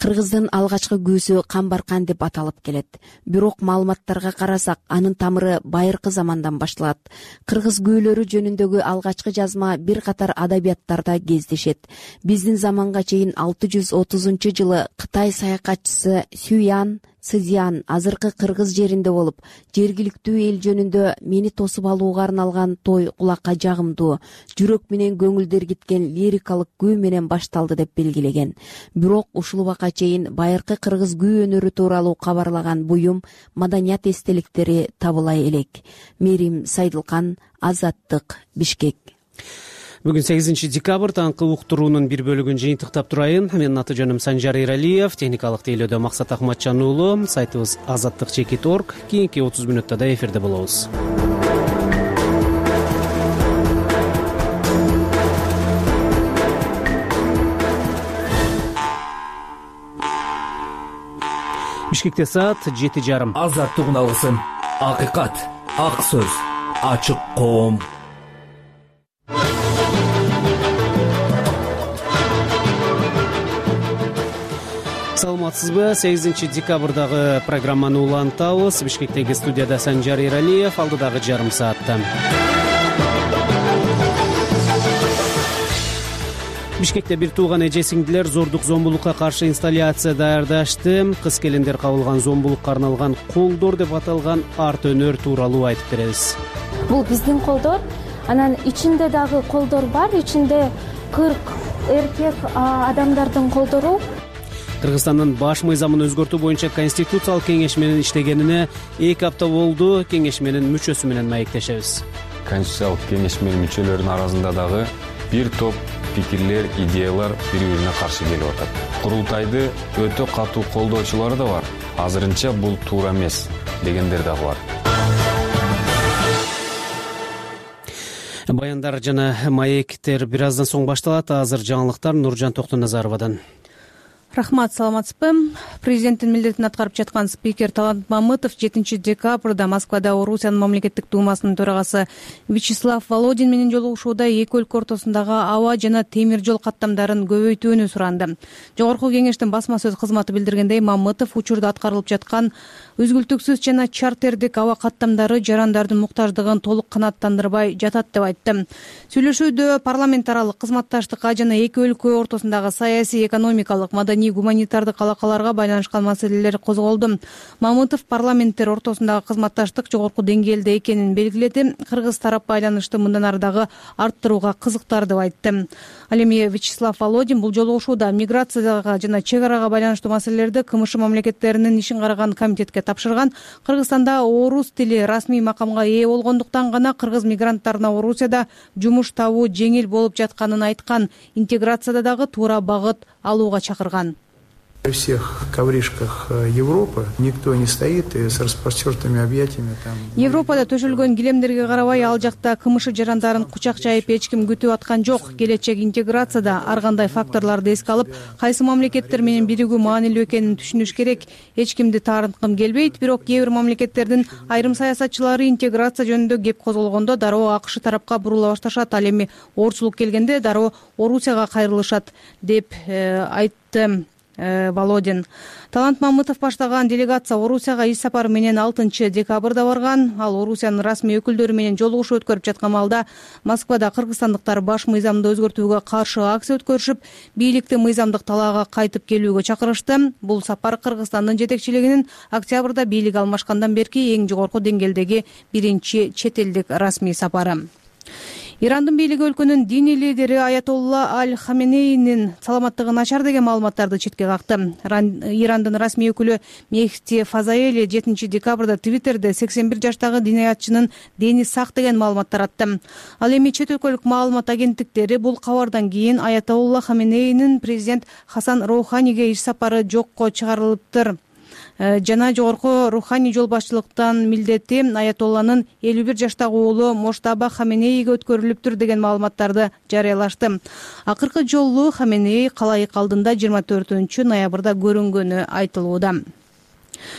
кыргыздын алгачкы күүсү Камбаркан деп аталып келет. Бирок маалыматтарга карасак, анын тамыры байыркы замандан башталат. Кыргыз күүлөрү жөнүндөгү алгачкы жазма бир катар адабияттарда кездешет. Биздин заманга чейин алты жүз отузунчу жылы Кытай саякатчысы Сюян Сызян азыркы кыргыз жеринде болуп, жергиликтүү эл жөнүндө мени тосуп алууга арналган той кулакка жагымдуу, жүрөк менен көңүлдөр киткен лирикалык күү менен башталды деп белгилеген. Бирок ушул убакка чейин байыркы кыргыз күү өнөрү тууралуу кабарлаган буюм, маданият эстеликтери табыла элек. Мерим Сайдылкан, Азаттык, Бишкек. Бүгүн сегизинчи декабрь таңкы уктуруунун бир бөлүгүн жыйынтыктап турайын. Менин аты жөнүм Санжар Эралиев, техникалык тейлөөдө Максат Акматжан уулу. Сайтыбыз азаттык чекит точка орг. Кийинки отуз мүнөттө да эфирде болобуз. Бишкекте саат жети жарым. Азаттык алгысын. Акыйкат, ак сөз, ачык коом. Саламатсызбы? сегизинчи декабрдагы программаны улантабыз. Бишкектеги студияда Санжар Эралиев, алдыдагы жарым саатта. Бишкекте бир тууган эже сиңдилер зордук зомбулукка каршы инсталляция даярдашты. Кыз келиндер кабылган зомбулукка арналган колдор деп аталган арт өнөр тууралуу айтып беребиз. Бул биздин колдор. Анан ичинде дагы колдор бар. Ичинде кырк эркек адамдардын колдору. Кыргызстандын баш мыйзамын өзгөртүү боюнча Конституциялык кеңеш менен иштегенине эки апта болду. Кеңеш менен мүчөсү менен маектешебиз. Конституциялык кеңеш менен мүчөлөрүнүн арасында дагы бир топ пикирлер, идеялар бири-бирине каршы келип атат. Курултайды өтө катуу колдоочулары да бар. Азырынча бул туура эмес дегендер дагы бар. Баяндар жана маектер бир аздан соң башталат. Азыр жаңылыктар Нуржан Токтоназаровадан. Рахмат, саламатсызбы? Президенттин милдетин аткарып жаткан спикер Талант Мамытов жетинчи декабрда Москвада Орусиянын мамлекеттик думасынын төрагасы Вячеслав Володин менен жолугушууда эки өлкө ортосундагы аба жана темир жол каттамдарын көбөйтүүнү суранды. Жогорку кеңештин басма сөз кызматы билдиргендей, Мамытов учурда аткарылып жаткан үзгүлтүксүз жана чартердик аба каттамдары жарандардын муктаждыгын толук канааттандырбай жатат деп айтты. Сүйлөшүүдө парламент аралык кызматташтыкка жана эки өлкө ортосундагы саясий, экономикалык, маданий, гуманитардык алакаларга байланышкан маселелер козголду. Мамытов парламенттер ортосундагы кызматташтык жогорку деңгээлде экенин белгиледи. Кыргыз тарап байланышты мындан ары дагы арттырууга кызыктар деп айтты. Ал эми Вячеслав Володин бул жолугушууда миграцияга жана чек арага байланыштуу маселелерди КМШ мамлекеттеринин ишин караган комитетке тапшырган. Кыргызстанда орус тили расмий макамга ээ болгондуктан гана кыргыз мигранттарына Орусияда жумуш табуу жеңил болуп жатканын айткан. Интеграцияда дагы туура багыт алууга чакырган. Во всех ковришках Европы никто не стоит и с распростертыми объятиями там. Европада төшөлгөн килемдерге карабай, ал жакта КМШ жарандарын кучак жайып эч ким күтүп аткан жок. Келечек интеграцияда ар кандай факторлорду эске алып, кайсы мамлекеттер менен биригүү маанилүү экенин түшүнүш керек. Эч кимди таарынткым келбейт, бирок кээ бир мамлекеттердин айрым саясатчылары интеграция жөнүндө кеп козголгондо дароо АКШ тарапка бурула башташат. Ал эми оорчулук келгенде дароо Орусияга кайрылышат деп айтты Володин. Талант Мамытов баштаган делегация Орусияга иш сапары менен алтынчы декабрда барган. Ал Орусиянын расмий өкүлдөрү менен жолугушуу өткөрүп жаткан маалда Москвада кыргызстандыктар баш мыйзамды өзгөртүүгө каршы акция өткөрүшүп, бийликти мыйзамдык талаага кайтып келүүгө чакырышты. Бул сапар Кыргызстандын жетекчилигинин октябрда бийлик алмашкандан берки эң жогорку деңгээлдеги биринчи чет элдик расмий сапары. Ирандын бийлиги өлкөнүн диний лидери Аятолла Аль-Хаменейнин саламаттыгы начар деген маалыматтарды четке какты. Ирандын расмий өкүлү Мехти Фазаэли жетинчи декабрда Твиттерде сексен бир жаштагы диниятчынын дени сак деген маалымат таратты. Ал эми чет өлкөлүк маалымат агенттиктери бул кабардан кийин Аятолла Хаменейнин президент Хасан Роуханиге иш сапары жокко чыгарылыптыр. Жана жогорку руханий жол башчылыктан милдети Аятолланын элүү бир жаштагы уулу Моштаба Хаменейге өткөрүлүптүр деген маалыматтарды жарыялашты. Акыркы жолу Хаменей калайык алдында жыйырма төртүнчү ноябрда көрүнгөнү айтылууда.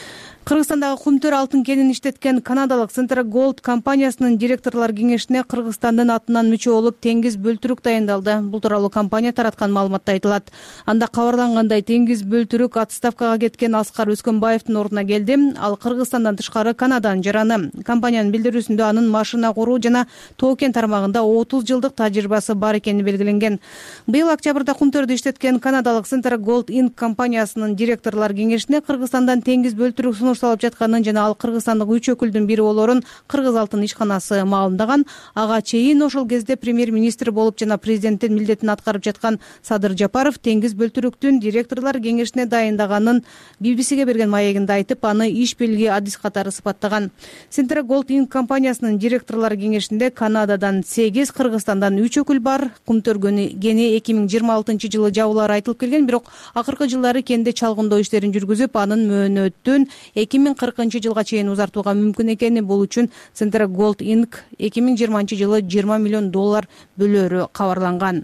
Кыргызстандагы Кумтөр алтын кенин иштеткен канадалык Centra Gold компаниясынын директорлор кеңешине Кыргызстандын атынан мүчө болуп Теңиз Бөлтүрүк дайындалды. Бул тууралуу компания тараткан маалыматта айтылат. Анда кабарлангандай, Теңиз Бөлтүрүк отставкага кеткен Аскар Өскөнбаевдин ордуна келди. Ал Кыргызстандан тышкары Канаданын жараны. Компаниянын билдирүүсүндө анын машина куруу жана тоо кен тармагында отуз жылдык тажрыйбасы бар экени белгиленген. Быйыл октябрда Кумтөрдү иштеткен канадалык Centra Gold Inc компаниясынын директорлор кеңешине Кыргызстандан Теңиз Бөлтүрүк салып жатканын жана ал кыргызстандык үч өкүлдүн бири болорун Кыргыз алтын ишканасы маалымдаган. Ага чейин ошол кезде премьер-министр болуп жана президенттин милдетин аткарып жаткан Садыр Жапаров Теңиз Бөлтүрүктүн директорлор кеңешине дайындаганын би би сиге берген маегинде айтып, аны иш белги адис катары сыпаттаган. Centra Gold Inc компаниясынын директорлор кеңешинде Канададан сегиз, Кыргызстандан үч өкүл бар. Кумтөр кени эки миң жыйырма алтынчы жылы жабуулары айтылып келген, бирок акыркы жылдары кенде чалгындоо иштерин жүргүзүп, анын мөөнөтүн эки миң кыркынчы жылга чейин узартууга мүмкүн экени, бул үчүн Centra Gold Inc эки миң жыйырманчы жылы жыйырма миллион доллар бөлөөрү кабарланган.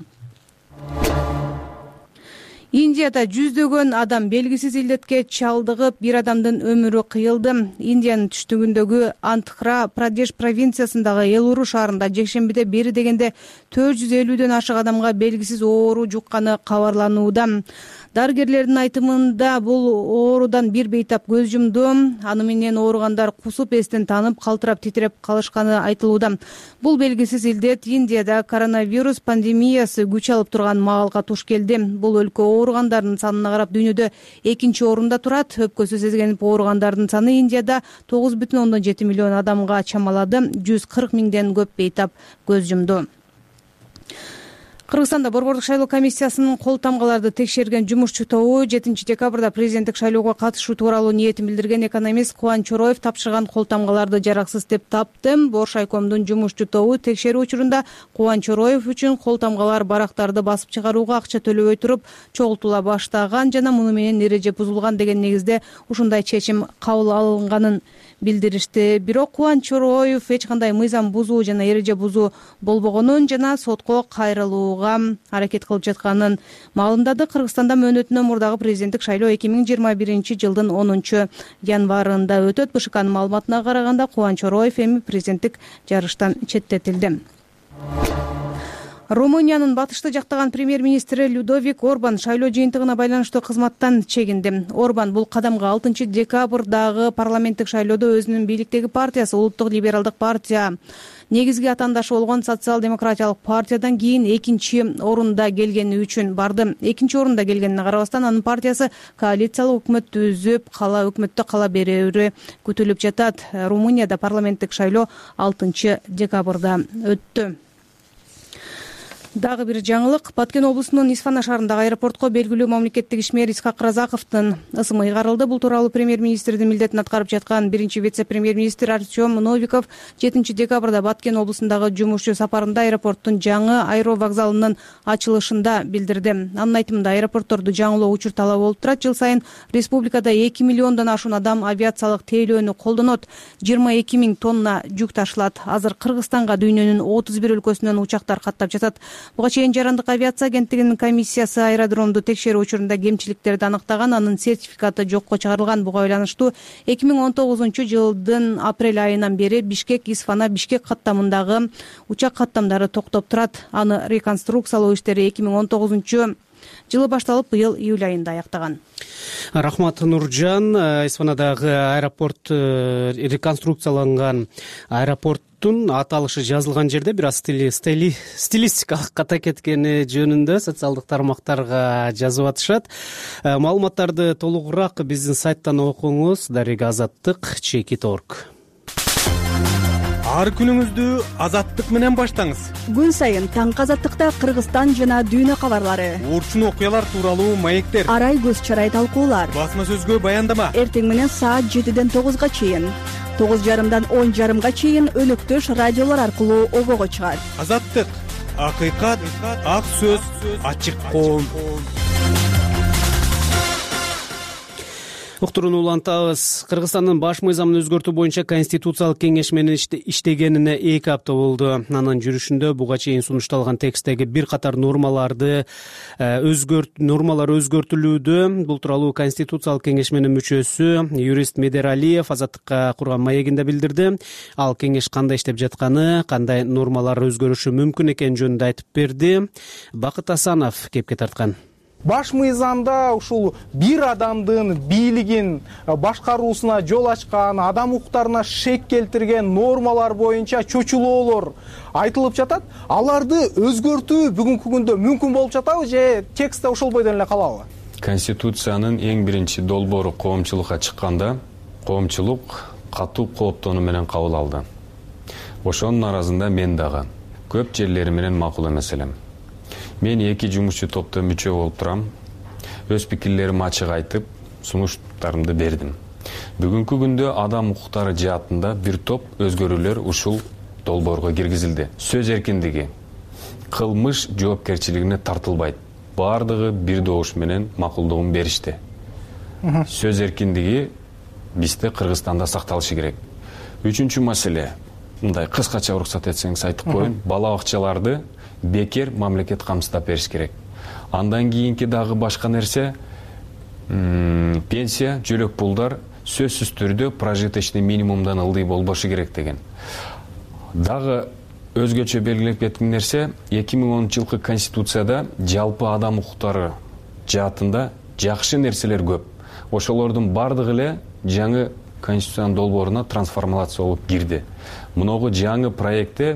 Индияда жүздөгөн адам белгисиз илдетке чалдыгып, бир адамдын өмүрү кыйылды. Индиянын түштүгүндөгү Андхра Прадеш провинциясындагы Элуру шаарында жекшембиде бери дегенде төрт жүз элүүдөн ашык адамга белгисиз оору жукканы кабарланууда. Дарыгерлердин айтымында бул оорудан бир бейтап көз жумду. Аны менен ооругандар кусуп, эстен танып, калтырап, титиреп калышканы айтылууда. Бул белгисиз илдет Индияда коронавирус пандемиясы күч алып турган маалга туш келди. Бул өлкө ооругандардын санына карап дүйнөдө экинчи орунда турат. Өпкөсү сезгенип ооругандардын саны Индияда тогуз бүтүн ондон жети миллион адамга чамалады. жүз кырк миңден көп бейтап көз жумду. Кыргызстанда Борбордук шайлоо комиссиясынын кол тамгаларды текшерген жумушчу тобу жетинчи декабрда президенттик шайлоого катышуу тууралуу ниетин билдирген экономист Кубан Чороев тапшырган кол тамгаларды жараксыз деп тапты. Боршайкомдун жумушчу тобу текшерүү учурунда Кубан Чороев үчүн кол тамгалар барактарды басып чыгарууга акча төлөбөй туруп чогултула баштаган жана муну менен эреже бузулган деген негизде ушундай чечим кабыл алынганын билдиришти. Бирок Кубан Чороев эч кандай мыйзам бузуу жана эреже бузуу болбогонун жана сотко кайрылууга аракет кылып жатканын маалымдады. Кыргызстанда мөөнөтүнөн мурдагы президенттик шайлоо эки миң жыйырма биринчи жылдын онунчу январында өтөт. БШКнын маалыматына караганда Кубан Чороев эми президенттик жарыштан четтетилди. Румыниянын батышты жактаган премьер-министри Людовик Орбан шайлоо жыйынтыгына байланыштуу кызматтан чегинди. Орбан бул кадамга алтынчы декабрдагы парламенттик шайлоодо өзүнүн бийликтеги партиясы Улуттук либералдык партия негизги атаандашы болгон социал-демократиялык партиядан кийин экинчи орунда келгени үчүн барды. Экинчи орунда келгенине карабастан анын партиясы коалициялык өкмөт түзүп, кала өкмөттө кала берүүрү күтүлүп жатат. Румынияда парламенттик шайлоо алтынчы декабрда өттү. Дагы бир жаңылык. Баткен облусунун Исфана шаарындагы аэропортко белгилүү мамлекеттик ишмер Исхак Разаковдун ысымы ыйгарылды. Бул тууралуу премьер-министрдин милдетин аткарып жаткан биринчи вице-премьер-министр Артем Новиков жетинчи декабрда Баткен облусундагы жумушчу сапарында аэропорттун жаңы аэровокзалынын ачылышында билдирди. Анын айтымында аэропортторду жаңылоо учур талап болуп турат. Жыл сайын республикада эки миллиондон ашуун адам авиациялык тейлөөнү колдонот. жыйырма эки миң тонна жүк ташылат. Азыр Кыргызстанга дүйнөнүн отуз бир өлкөсүнөн учактар каттап жатат. Буга чейин Жарандык авиация агенттигинин комиссиясы аэродромду текшерүү учурунда кемчиликтерди аныктаган, анын сертификаты жокко чыгарылган. Буга байланыштуу эки миң он тогузунчу жылдын апрель айынан бери Бишкек Исфана Бишкек каттамындагы учак каттамдары токтоп турат. Аны реконструкциялоо иштери эки миң он тогузунчу жылы башталып, быйыл июль айында аяктаган. Рахмат, Нуржан. Исфанадагы аэропорт реконструкцияланган аэропорттун аталышы жазылган жерде бир аз стилистикалык ката кеткени жөнүндө социалдык тармактарга жазып атышат. Маалыматтарды толугураак биздин сайттан окуңуз. Дарега Азаттык чекит орг. Ар күнүңүздү Азаттык менен баштаңыз. Күн сайын таңкы Азаттыкта Кыргызстан жана дүйнө кабарлары, урчун окуялар тууралуу маектер, арай көз чарай талкуулар, басма сөзгө баяндама. Эртең менен саат жетиден тогузга чейин, тогуз жарымдан он жарымга чейин өнөктөш радиолор аркылуу обого чыгат. Азаттык, акыйкат, ак сөз, ачык коом. уктуруну улантабыз. Кыргызстандын баш мыйзамын өзгөртүү боюнча Конституциялык кеңеш менен иштегенине эки апта болду. Анын жүрүшүндө буга чейин сунушталган тексттеги бир катар нормаларды өзгөрт нормалар өзгөртүлүүдө. Бул тууралуу Конституциялык кеңешменин мүчөсү юрист Медералиев Азаттыкка курган маегинде билдирди. Ал кеңеш кандай иштеп жатканы, кандай нормалар өзгөрүшү мүмкүн экени жөнүндө айтып берди. Бакыт Асанов кепке тарткан. Баш мыйзамда ушул бир адамдын бийлигин башкаруусуна жол ачкан, адам укуктарына шек келтирген нормалар боюнча чочулоолор айтылып жатат. Аларды өзгөртүү бүгүнкү күндө мүмкүн болуп жатабы же текстте ошол бойдон эле калабы? Конституциянын эң биринчи долбоору коомчулукка чыкканда, коомчулук катуу кооптонуу менен кабыл алды. Ошонун арасында мен дагы көп жерлери менен макул эмес элем. Мен эки жумушчу топто мүчө болуп турам. Өз пикирлеримди ачык айтып, сунуштарымды бердим. Бүгүнкү күндө адам укуктары жаатында бир топ өзгөрүүлөр ушул долбоорго киргизилди. Сөз эркиндиги, кылмыш жоопкерчилигине тартылбайт. Бардыгы бир добуш менен макулдугун беришти. Сөз эркиндиги бизде Кыргызстанда сакталышы керек. Үчүнчү маселе, мындай кыскача уруксат этсеңиз айтып коеюн, бала бакчаларды бекер мамлекет камсыздап бериш керек. Андан кийинки дагы башка нерсе, пенсия, жөлөк пулдар сөзсүз түрдө прожиточный минимумдан ылдый болбошу керек деген. Дагы өзгөчө белгилеп кеткен нерсе, эки миң онунчу жылкы Конституцияда жалпы адам укуктары жаатында жакшы нерселер көп. Ошолордун бардыгы эле жаңы Конституциянын долбооруна трансформация болуп кирди. Муногу жаңы проектте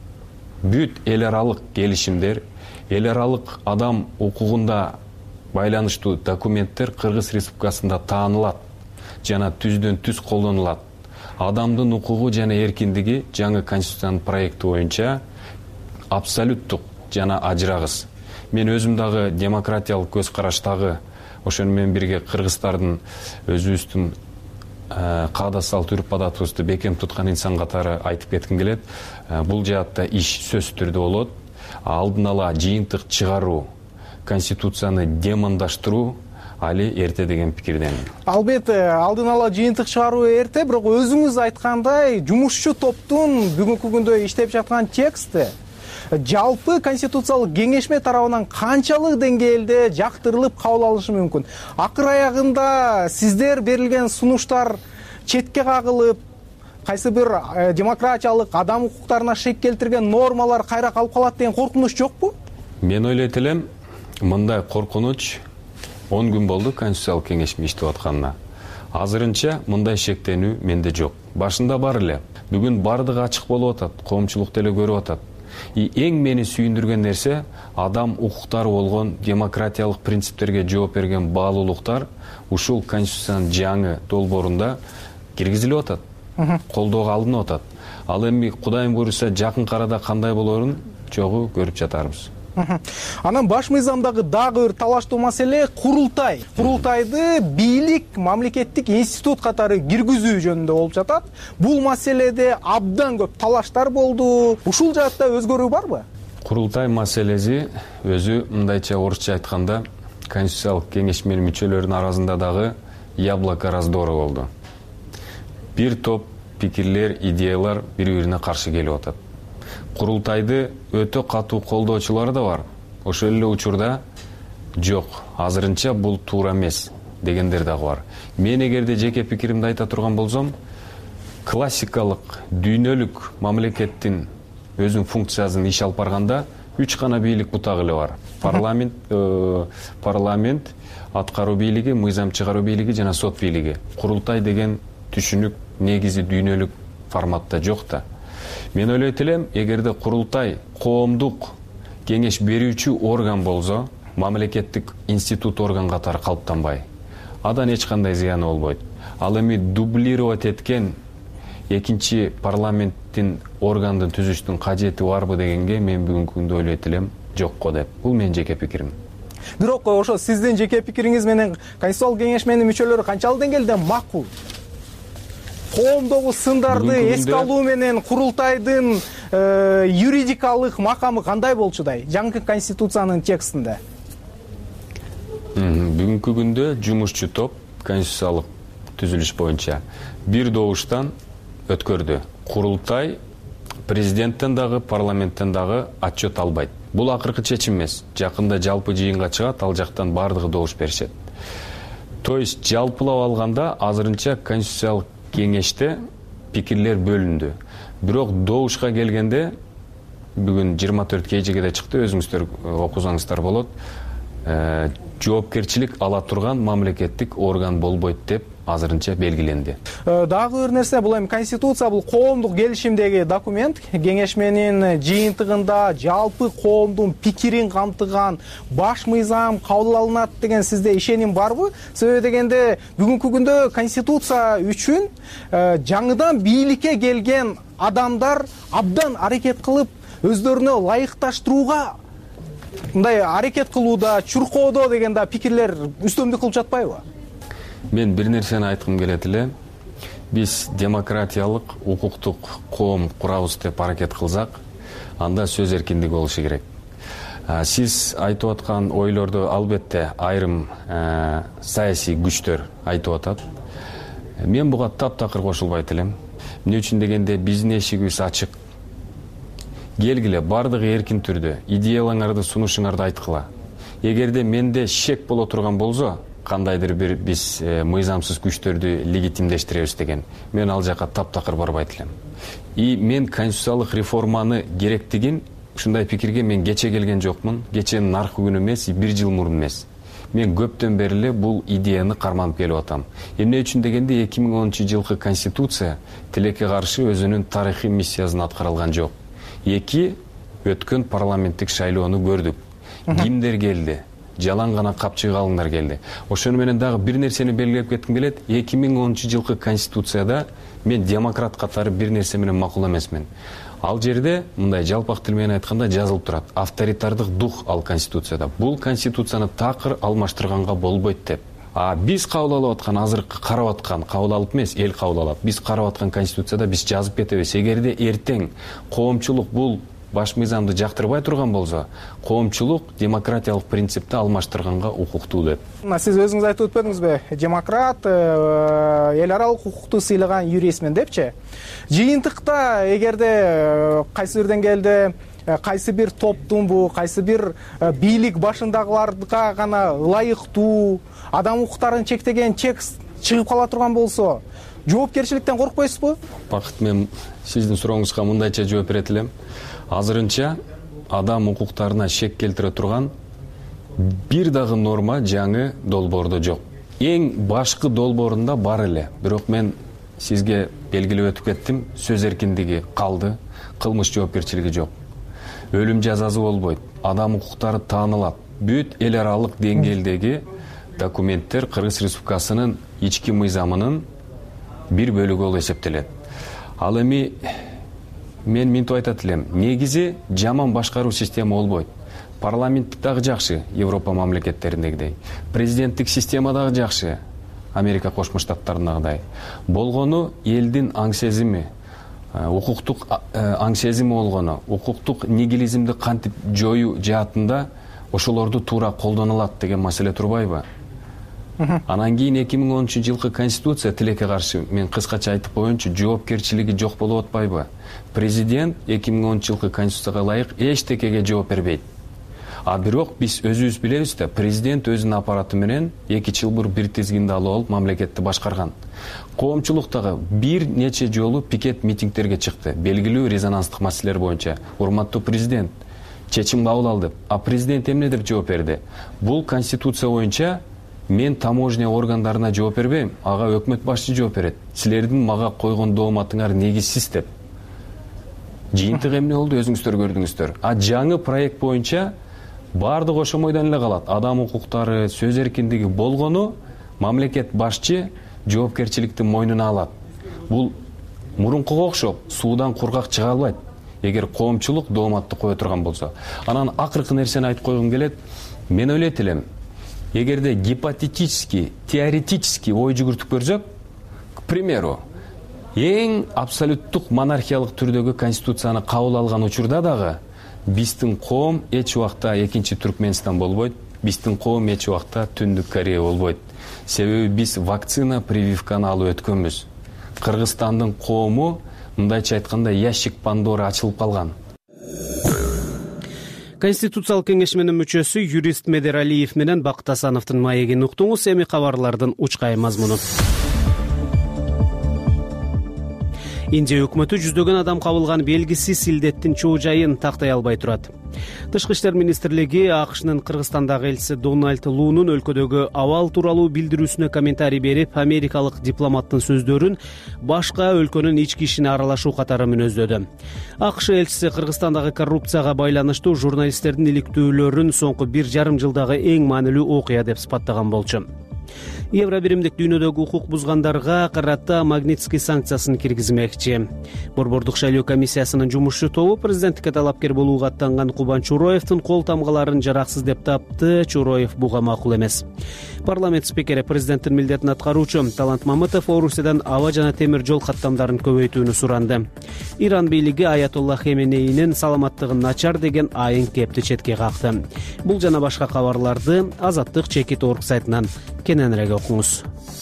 бүт эл аралык келишимдер, эл аралык адам укугунда байланыштуу документтер Кыргыз Республикасында таанылат жана түздөн түз колдонулат. Адамдын укугу жана эркиндиги жаңы Конституциянын проекти боюнча абсолюттук жана ажырагыс. Мен өзүм дагы демократиялык көз караштагы, ошону менен бирге кыргыздардын өзүбүздүн каада салт үрп адатыбызды бекем туткан инсан катары айтып кетким келет. Бул жаатта иш сөз түрдө болот. Алдын ала жыйынтык чыгаруу, Конституцияны демондаштыруу али эрте деген пикирдемин. Албетте, алдын ала жыйынтык чыгаруу эрте, бирок өзүңүз айткандай, жумушчу топтун бүгүнкү күндө иштеп жаткан тексти жалпы Конституциялык кеңешме тарабынан канчалык деңгээлде жактырылып кабыл алышы мүмкүн? Акыр аягында сиздер берилген сунуштар четке кагылып, кайсы бир демократиялык адам укуктарына шек келтирген нормалар кайра калып калат деген коркунуч жокпу? Мен ойлойт элем, мындай коркунуч он күн болду Конституциялык кеңешме иштеп атканына. Азырынча мындай шектенүү менде жок. Башында бар эле. Бүгүн бардыгы ачык болуп атат, коомчулук деле көрүп атат. И эң мени сүйүндүргөн нерсе, адам укуктары болгон демократиялык принциптерге жооп берген баалуулуктар ушул Конституциянын жаңы долбоорунда киргизилип атат, колдоого алынып атат. Ал эми Кудайым буйруса жакын арада кандай болорун жогу көрүп жатарбыз. Анан баш мыйзамдагы дагы бир талаштуу маселе курултай. Курултайды бийлик мамлекеттик институт катары киргизүү жөнүндө болуп жатат. Бул маселеде абдан көп талаштар болду. Ушул жаатта өзгөрүү барбы? Курултай маселеси өзү мындайча орусча айтканда Конституциялык кеңешменин мүчөлөрүнүн арасында дагы яблоко раздора болду. Бир топ пикирлер, идеялар бири-бирине каршы келип атат. Курултайды өтө катуу колдоочулары да бар. Ошол эле учурда жок, азырынча бул туура эмес дегендер дагы бар. Мен эгерде жеке пикиримди айта турган болсом, классикалык дүйнөлүк мамлекеттин өзүнүн функциясын иш алып барганда үч гана бийлик бутагы эле бар. Парламент, парламент, аткаруу бийлиги, мыйзам чыгаруу бийлиги жана сот бийлиги. Курултай деген түшүнүк негизи дүйнөлүк форматта жок да. Мен ойлойт элем, эгерде курултай коомдук кеңеш берүүчү орган болсо, мамлекеттик институт орган катары калыптанбай, адан эч кандай зыяны болбойт. Ал эми дублировать эткен экинчи парламенттин органдын түзүштүн кажети барбы дегенге мен бүгүнкү күндө ойлойт элем, жокко деп. Бул менин жеке пикирим. Бирок ошо сиздин жеке пикириңиз менен Конституциялык кеңешменин мүчөлөрү канчалык деңгээлде макул? Коомдогу сындарды эске алуу менен курултайдын юридикалык макамы кандай болчудай жаңы Конституциянын текстинде? Бүгүнкү күндө жумушчу топ конституциялык түзүлүш боюнча бир добуштан өткөрдү. Курултай президенттен дагы, парламенттен дагы отчет албайт. Бул акыркы чечим эмес. Жакында жалпы жыйынга чыгат, ал жактан бардыгы добуш беришет. То есть жалпылап алганда азырынча конституциялык кеңеште пикирлер бөлүндү. Бирок добушка келгенде бүгүн жыйырма төрт кежегеде чыкты, өзүңүздөр окусаңыздар болот. Э, жоопкерчилик ала турган мамлекеттик орган болбойт деп азырынча белгиленди. Дагы бир нерсе, бул эми конституция бул коомдук келишимдеги документ. Кеңешменин жыйынтыгында жалпы коомдун пикирин камтыган баш мыйзам кабыл алынат деген сизде ишеним барбы? Себеби дегенде бүгүнкү күндө конституция үчүн жаңыдан бийликке келген адамдар абдан аракет кылып өздөрүнө ылайыкташтырууга мындай аракет кылууда, чуркоодо деген да пикирлер үстөмдүк кылып жатпайбы? Мен бир нерсени айткым келет эле. Биз демократиялык, укуктук коом курабыз деп аракет кылсак, анда сөз эркиндиги болушу керек. Сиз айтып аткан ойлорду албетте айрым саясий күчтөр айтып атат. Мен буга таптакыр кошулбайт элем. Эмне үчүн дегенде биздин эшигибиз ачык. Келгиле, бардыгы эркин түрдө идеяларыңарды сунушуңарды айткыла. Эгерде менде шек боло турган болсо, кандайдыр бир биз мыйзамсыз күчтөрдү легитимдештиребиз деген, мен ал жака таптакыр барбайт элем. И мен конституциялык реформаны керектигин, ушундай пикирге мен кече келген жокмун. Кеченин аркы күнү эмес, бир жыл мурун эмес. Мен көптөн бери эле бул идеяны карманып келип атам. Эмне үчүн дегенде эки миң онунчу жылкы конституция тилекке каршы өзүнүн тарыхый миссиясын аткара алган жок. Эки өткөн парламенттик шайлоону көрдүк. Кимдер келди? Жалаң гана капчыгы алыңдар келди. Ошону менен дагы бир нерсени белгилеп кетким келет. эки миң онунчу жылкы конституцияда мен демократ катары бир нерсе менен макул эмесмин. Ал жерде мындай жалпак тил менен айтканда жазылып турат. Авторитардык дух ал конституцияда. Бул конституцияны такыр алмаштырганга болбойт деп. А биз кабыл алып аткан, азыркы карап аткан, кабыл алып эмес, эл кабыл алат. Биз карап аткан конституцияда биз жазып кетебиз. Эгерде эртең коомчулук бул баш мыйзамды жактырбай турган болсо, коомчулук демократиялык принципти алмаштырганга укуктуу деп. Сиз өзүңүз айтып өтпөдүңүзбү? Демократ, эл аралык укукту сыйлаган юристмин депчи. Жыйынтыкта эгерде кайсы бир деңгээлде кайсы бир топтунбу, кайсы бир бийлик башындагыларга гана ылайыктуу, адам укуктарын чектеген текст чыгып кала турган болсо, жоопкерчиликтен коркпойсузбу? Бакыт, мен сиздин сурооңузга мындайча жооп берет элем. Азырынча адам укуктарына шек келтире турган бир дагы норма жаңы долбоордо жок. Эң башкы долбоорунда бар эле. Бирок мен сизге белгилеп өтүп кеттим, сөз эркиндиги калды, кылмыш жоопкерчилиги жок. Өлүм жазасы болбойт, адам укуктары таанылат. Бүт эл аралык деңгээлдеги документтер Кыргыз Республикасынын ички мыйзамынын бир бөлүгү болуп эсептелет. Ал эми мен минтип айтат элем, негизи жаман башкаруу система болбойт. Парламент дагы жакшы, Европа мамлекеттериндегидей. Президенттик система дагы жакшы, Америка Кошмо Штаттарындагыдай. Болгону элдин аң сезими, укуктук аң сезими болгону, укуктук нигилизмди кантип жоюу жаатында ошолорду туура колдонулат деген маселе турбайбы? Анан кийин эки миң онунчу жылкы конституция тилекке каршы, мен кыскача айтып коеюнчу, жоопкерчилиги жок болуп атпайбы? Президент эки миң онунчу жылкы конституцияга ылайык эчтекеге жооп бербейт. А бирок биз өзүбүз билебиз да, президент өзүнүн аппараты менен эки чылбыр бир тизгинди алып алып мамлекетти башкарган. Коомчулуктагы бир нече жолу пикет митингтерге чыкты, белгилүү резонанстык маселелер боюнча. Урматтуу президент, чечим кабыл ал деп. А президент эмне деп жооп берди? Бул конституция боюнча мен таможня органдарына жооп бербейм, ага өкмөт башчы жооп берет. Силердин мага койгон дооматыңар негизсиз деп. Жыйынтык эмне болду, өзүңүздөр көрдүңүздөр. А жаңы проект боюнча бардык ошомойдон эле калат. Адам укуктары, сөз эркиндиги болгону мамлекет башчы жоопкерчиликти мойнуна алат. Бул мурункуга окшоп суудан кургак чыга албайт, эгер коомчулук дооматты кое турган болсо. Анан акыркы нерсени айтып койгум келет. Мен ойлойт элем, эгерде гипотетически, теоретически ой жүгүртүп көрсөк, к примеру, эң абсолюттук монархиялык түрдөгү конституцияны кабыл алган учурда дагы биздин коом эч убакта экинчи Түркменстан болбойт, биздин коом эч убакта Түндүк Корея болбойт. Себеби биз вакцина прививканы алып өткөнбүз. Кыргызстандын коому мындайча айтканда ящик Пандора ачылып калган. Конституциялык кеңешменин мүчөсү юрист Медералиев менен Бакыт Асановдун маегин уктуңуз. Эми кабарлардын учкай мазмуну. Индия өкмөтү жүздөгөн адам кабылган белгисиз илдеттин чоо жайын тактай албай турат. Тышкы иштер министрлиги АКШнын Кыргызстандагы элчиси Дональд Лунун өлкөдөгү абал тууралуу билдирүүсүнө комментарий берип, америкалык дипломаттын сөздөрүн башка өлкөнүн ички ишине аралашуу катары мүнөздөдү. АКШ элчиси Кыргызстандагы коррупцияга байланыштуу журналисттердин иликтөөлөрүн соңку бир жарым жылдагы эң маанилүү окуя деп сыпаттаган болчу. Евро биримдик дүйнөдөгү укук бузгандарга карата Магнитский санкциясын киргизмекчи. Борбордук шайлоо комиссиясынын жумушчу тобу президенттикке талапкер болууга аттанган Кубан Чуроевдин кол тамгаларын жараксыз деп тапты. Чуроев буга макул эмес. Парламент спикери президенттин милдетин аткаруучу Талант Мамытов Орусиядан аба жана темир жол каттамдарын көбөйтүүнү суранды. Иран бийлиги Аятолла Хеменейнин саламаттыгын начар деген айын кепти четке какты. Бул жана башка кабарларды Азаттык чекит орг сайтынан кененирээк окуңуз.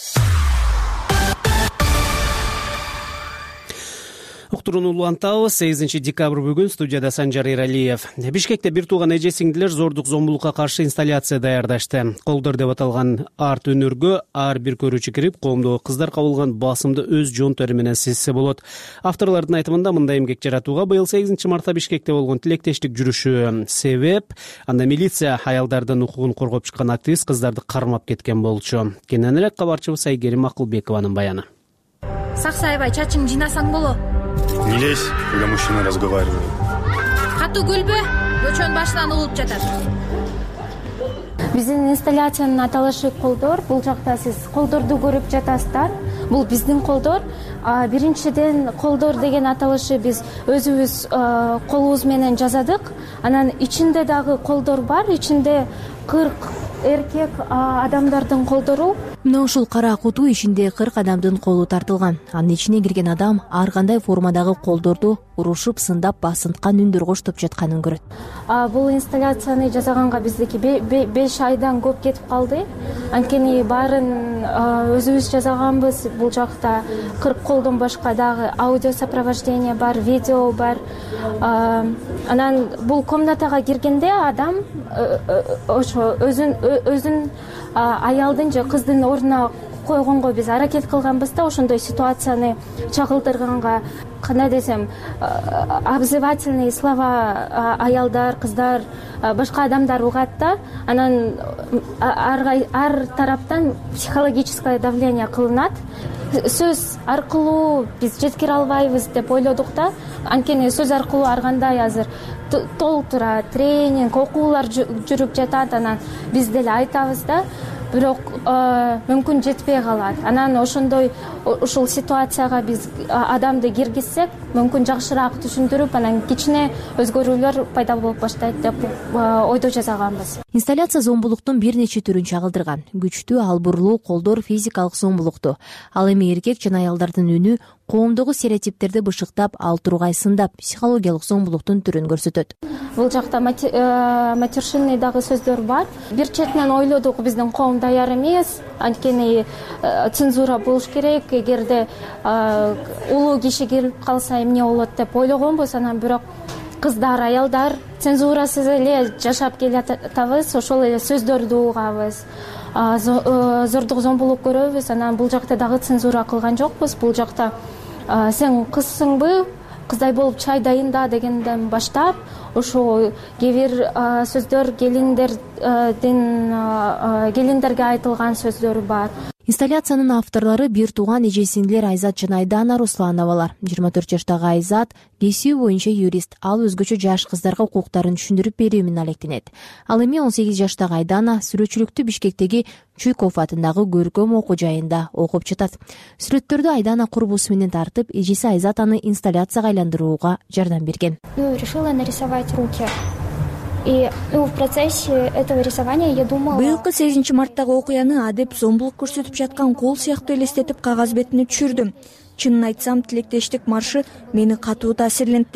Уктурууну улантабыз. сегизинчи декабрь бүгүн студияда Санжар Эралиев. Бишкекте бир тууган эже сиңдилер зордук зомбулукка каршы инсталляция даярдашты. Колдор деп аталган арт өнөргө ар бир көрүүчү кирип, коомдогу кыздар кабылган басымды өз жон тери менен сезсе болот. Авторлордун айтымында мындай эмгек жаратууга быйыл сегизинчи мартта Бишкекте болгон тилектештик жүрүшү себеп. Анда милиция аялдардын укугун коргоп чыккан активист кыздарды кармап кеткен болчу. Кененирээк кабарчыбыз Айгерим Акылбекованын баяны. Саксай аябай чачың жыйнасаң болот. Не лезь, когда мужчина разговаривает. Катуу күлбө, көчөнүн башынан угулуп жатат. Биздин инсталляциянын аталышы колдор. Бул жакта сиз колдорду көрүп жатасыздар. Бул биздин колдор. Биринчиден колдор деген аталышы биз өзүбүз колубуз менен жазадык. Анан ичинде дагы колдор бар. Ичинде кырк эркек адамдардын колдору. Мына ушул кара куту ичинде кырк адамдын колу тартылган. Анын ичине кирген адам ар кандай формадагы колдорду урушуп, сындап, басынткан үндөр коштоп жатканын көрөт. Бул инсталляцияны жасаганга биздики беш айдан көп кетип калды. Анткени баарын өзүбүз жасаганбыз. Бул жакта кырк колдон башка дагы аудио сопровождение бар, видео бар. Анан бул комнатага киргенде адам ошо өзүн өзүн аялдын же кыздын ордуна койгонго биз аракет кылганбыз да, ошондой ситуацияны чагылдырганга, кандай десем, обзывательный слова аялдар, кыздар, башка адамдар угат да. Анан ар тараптан психологическое давление кылынат. Сөз аркылуу биз жеткире албайбыз деп ойлодук да. Анткени сөз аркылуу ар кандай азыр толтура тренинг, окуулар жүрүп жатат. Анан биз деле айтабыз да, бирок мүмкүн жетпей калат. Анан ошондой ушул ситуацияга биз адамды киргизсек, мүмкүн жакшыраак түшүндүрүп, анан кичине өзгөрүүлөр пайда болуп баштайт деп ойдо жасаганбыз. Инсталляция зомбулуктун бир нече түрүн чагылдырган. Күчтүү, албурлуу колдор физикалык зомбулукту. Ал эми эркек жана аялдардын үнү коомдогу стереотиптерди бышыктап, ал тургай сындап, психологиялык зомбулуктун түрүн көрсөтөт. Бул жакта матершинный дагы сөздөр бар. Бир четинен ойлодук, биздин коом даяр эмес, анткени цензура болуш керек. Эгерде улуу киши кирип калса эмне болот деп ойлогонбуз. Анан бирок кыздар, аялдар цензурасыз эле жашап келатабыз, ошол эле сөздөрдү угабыз. Зордук зомбулук көрөбүз. Анан бул жакта дагы цензура кылган жокпуз. Бул жакта сен кызсыңбы, кыздай болуп чай дайында дегенден баштап, ошо кээ бир сөздөр келиндердин келиндерге айтылган сөздөр бар. Инсталляциянын авторлору бир тууган эже сиңдилер Айзат жана Айдана Руслановалар. жыйырма төрт жаштагы Айзат кесиби боюнча юрист. Ал өзгөчө жаш кыздарга укуктарын түшүндүрүп берүү менен алектенет. Ал эми он сегиз жаштагы Айдана сүрөтчүлүктү Бишкектеги Чуйков атындагы көркөм окуу жайында окуп жатат. Сүрөттөрдү Айдана курбусу менен тартып, эжеси Айзат аны инсталляцияга айландырууга жардам берген. Решила нарисовать руки. И в процессе этого рисования я думала... Быйылкы сегизинчи марттагы окуяны адеп зомбулук көрсөтүп жаткан кол сыяктуу элестетип кагаз бетине түшүрдүм. Чынын айтсам, тилектештик маршы мени катуу таасирлентти.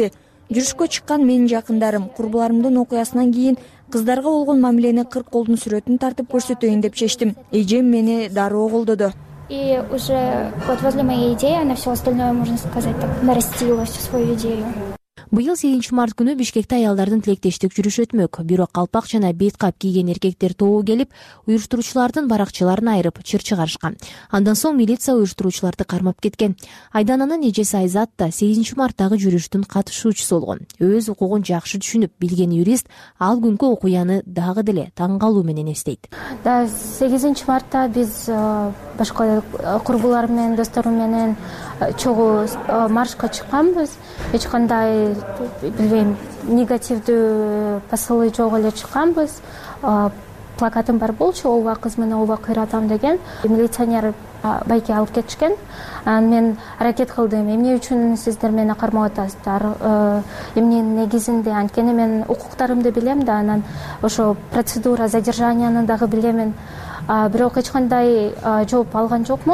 жүрүшкө чыккан менин жакындарым курбуларымдын окуясынан кийин кыздарга болгон мамилени кырк колдун сүрөтүн тартып көрсөтөйүн деп чечтим. Эжем мени дароо колдоду. И уже вот возле моей идеи она все остальное, можно сказать, так нарастила всю свою идею. Быйыл сегизинчи март күнү Бишкекте аялдардын тилектештик жүрүшү өтмөк. Бирок калпак жана бет кап кийген эркектер тобу келип, уюштуруучулардын баракчыларын айырып чыр чыгарышкан. Андан соң милиция уюштуруучуларды кармап кеткен. Айдананын эжеси Айзат да сегизинчи марттагы жүрүштүн катышуучусу болгон. Өз укугун жакшы түшүнүп билген юрист ал күнкү окуяны дагы деле таң калуу менен эстейт. Да, сегизинчи мартта биз башка курбуларым менен, досторум менен чогуу маршка чыкканбыз. Эч кандай билбейм, негативдүү посылы жок эле чыкканбыз. Плакатым бар болчу, ооба кыз менен ооба кыйратам деген. Милиционер байке алып кетишкен. Мен аракет кылдым, эмне үчүн сиздер мени кармап атасыздар, эмненин негизинде, анткени мен укуктарымды билем да, анан ошо процедура задержанияны дагы билемин. Бирок эч кандай жооп алган жокмун.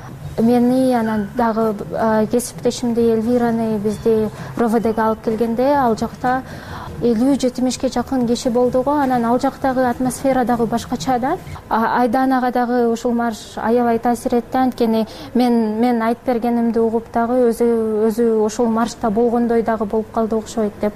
Мени анан дагы кесиптешимди Эльвираны бизди РОВДга алып келгенде, ал жакта элүү жетимишке жакын киши болду го. Анан ал жактагы атмосфера дагы башкача да. Айданага дагы ушул марш аябай таасир этти, анткени мен мен айтып бергенимди угуп дагы өзү өзү ошол маршта болгондой дагы болуп калды окшойт деп.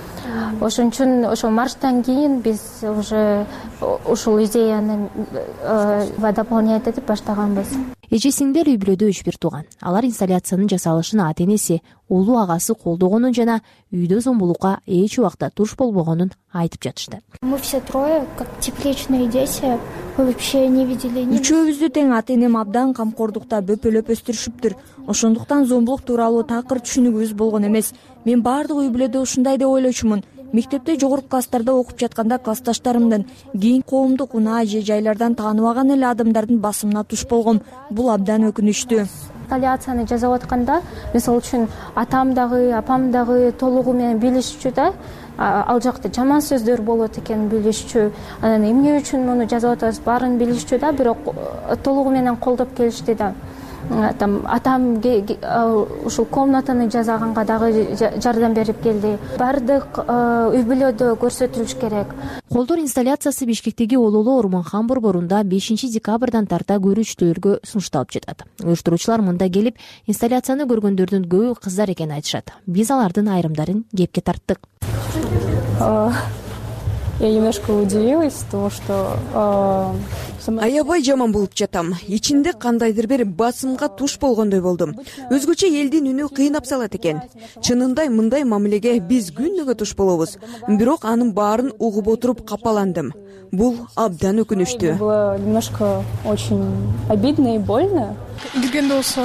Ошон үчүн ошол марштан кийин биз уже ушул идеяны дополнять этип баштаганбыз. Эжесиңдер үй бүлөдө үч бир тууган. Алар инсталляциянын жасалышын ата энеси, улуу агасы колдогонун жана үйдө зомбулукка эч убакта туш болбогонун айтып жатышты. Мы все трое, как тепличные дети, вообще не видели ни... Үчөөбүздү тең ата энем абдан камкордукта бөпөлөп өстүрүшүптүр. Ошондуктан зомбулук тууралуу такыр түшүнүгүбүз болгон эмес. Мен баардык үй бүлөдө ушундай деп ойлочумун. Мектепте жогорку класстарда окуп жатканда классташтарымдын, кийин коомдук унаа же жайлардан тааныбаган эле адамдардын басымына туш болгом. Бул абдан өкүнүчтүү. Инсталляцияны жасап атканда, мисалы үчүн атам дагы, апам дагы толугу менен билишчү да. Ал жакта жаман сөздөр болот экен билишчү. Анан эмне үчүн муну жасап атабыз баарын билишчү да, бирок толугу менен колдоп келишти да. Там атам ушул комнатаны жасаганга дагы жардам берип келди. Бардык үй бүлөдө көрсөтүлүш керек. Колдор инсталляциясы Бишкектеги Ололо Орманхан борборунда бешинчи декабрдан тарта көрүүчүлөргө сунушталып жатат. Уюштуруучулар мында келип, инсталляцияны көргөндөрдүн көбү кыздар экенин айтышат. Биз алардын айрымдарын кепке тарттык. Я немножко удивилась, то что аябай жаман болуп жатам. Ичинде кандайдыр бир басымга туш болгондой болдум. Өзгөчө элдин үнү кыйнап салат экен. Чынында мындай мамилеге биз күнүгө туш болобуз. Бирок анын баарын угуп отуруп капаландым. Бул абдан өкүнүчтүү. Было немножко очень обидно и больно. Киргенде болсо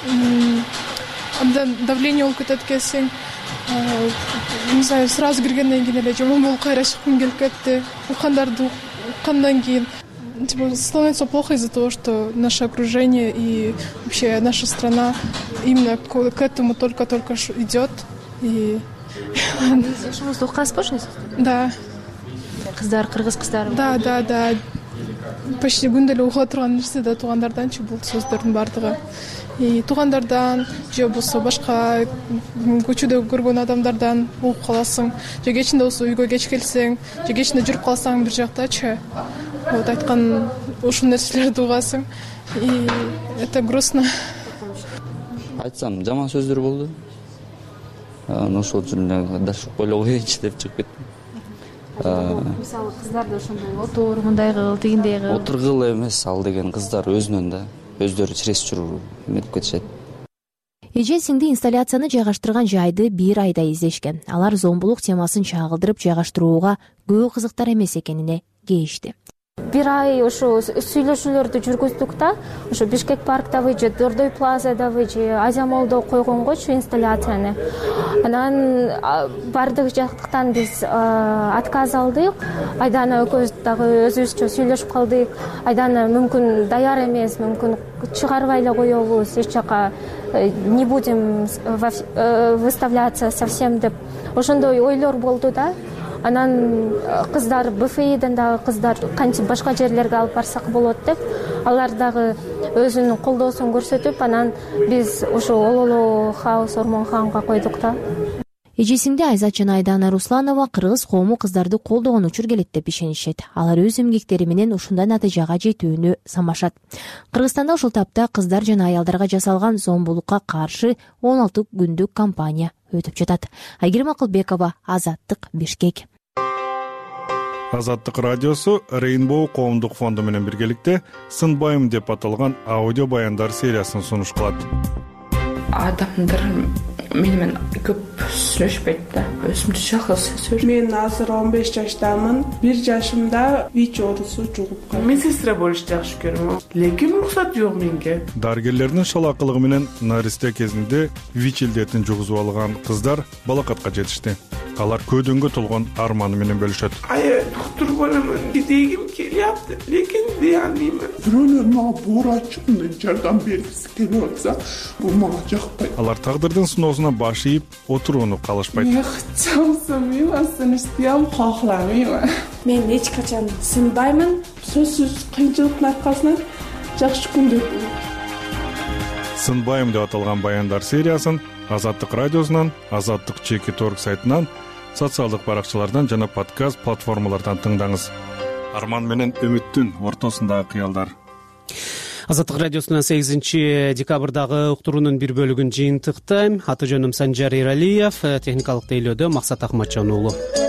абдан давление болуп кетет экенсиң. Не знаю, сразу киргенден кийин эле жаман болуп кайра чыккым келип кетти. Уккандарды уккандан кийин типа становится плохо из-за того, что наше окружение и вообще наша страна именно к этому только-только идет. И жашыңызды уккансызбы? Да. Кыздар, кыргыз кыздары. Да, да, да. Почти күндө эле угула турган нерсе да туугандарданчы бул сөздөрдүн баардыгы. И туугандардан же болсо башка көчөдө көргөн адамдардан угуп каласың. Же кечинде болсо үйгө кеч келсең, же кечинде жүрүп калсаң бир жактачы. Вот айткан ушул нерселерди угасың. И это грустно. Айтсам, жаман сөздөр болду. Ошол үчүн дашып ойлой коеюнчу деп чыгып кеттим. Мисалы кыздарды ошондой отур, мындай кыл, тигиндей кыл. Отургыл эмес ал деген кыздар өзүнөн да өздөрү чересчур эметип кетишет. Эже сиңди инсталляцияны жайгаштырган жайды бир айда издешкен. Алар зомбулук темасын чагылдырып жайгаштырууга көбү кызыктар эмес экенине кейишти. Бир ай ошо сүйлөшүүлөрдү жүргүздүк да, ошо Бишкек парктабы же Дордой плазадабы же Азия молдо койгонгочу инсталляцияны. Анан бардык жактыктан биз отказ алдык. Айдана экөөбүз дагы өзүбүзчө сүйлөшүп калдык. Айдана мүмкүн даяр эмес, мүмкүн чыгарбай эле коебуз, эч жака не будем выставляться совсем деп. Ошондой ойлор болду да. Анан кыздар БФИден дагы кыздар кантип башка жерлерге алып барсак болот деп, алар дагы өзүнүн колдоосун көрсөтүп, анан биз ошо Ололо хаус Орманханга койдук да. эжесиңди Айзат жана Айдана Русланова кыргыз коому кыздарды колдогон учур келет деп ишенишет. Алар өз эмгектери менен ушундай натыйжага жетүүнү самашат. Кыргызстанда ушул тапта кыздар жана аялдарга жасалган зомбулукка каршы он алты күндүк кампания өтүп жатат. Айгерим Акылбекова, Азаттык, Бишкек. Азаттык радиосу Рейнбоу коомдук фонду менен биргеликте Сынбайм деп аталган аудио баяндар сериясын сунуш кылат. Адамдар менен көп сүйлөшпөйт да, өзүмдү жалгыз сүйлөшөм. Мен азыр он беш жаштамын. бир жашымда ВИЧ оорусу жугуп калды. Медсестра болуш жакшы көрөм, лекин уруксат жок менге. Дарыгерлердин шалакылыгы менен наристе кезинде ВИЧ илдетин жугузуп алган кыздар балакатка жетишти. Алар көдөнгө толгон арманы менен бөлүшөт. Ай, доктор боламын дегим келиапты, лекин дей албаймын. Бирөөлөр мага буурачымды жардам бергиси келип атса, бул мага жакпайт. Алар тагдырдын сыноосуна баш ийип, отурууну калышпайт. Мен чамсымын, астыныстыям кохламайм. Мен эч качан сынбаймын. Сөзсүз кыйынчылыктын аркасынан жакшы күндөр болот. Сынбайм деп аталган баяндар сериясын Азаттык радиосунан, Азаттык чеки точка орг сайтынан, социалдык баракчалардан жана подкаст платформалардан тыңдаңыз. Арман менен үмүттүн ортосундагы кыялдар. Азаттык радиосунан сегизинчи декабрдагы уктуруунун бир бөлүгүн жыйынтыктайм. Аты жөнүм Санжар Иралиев, техникалык тейлөөдө Максат Ахматжан уулу.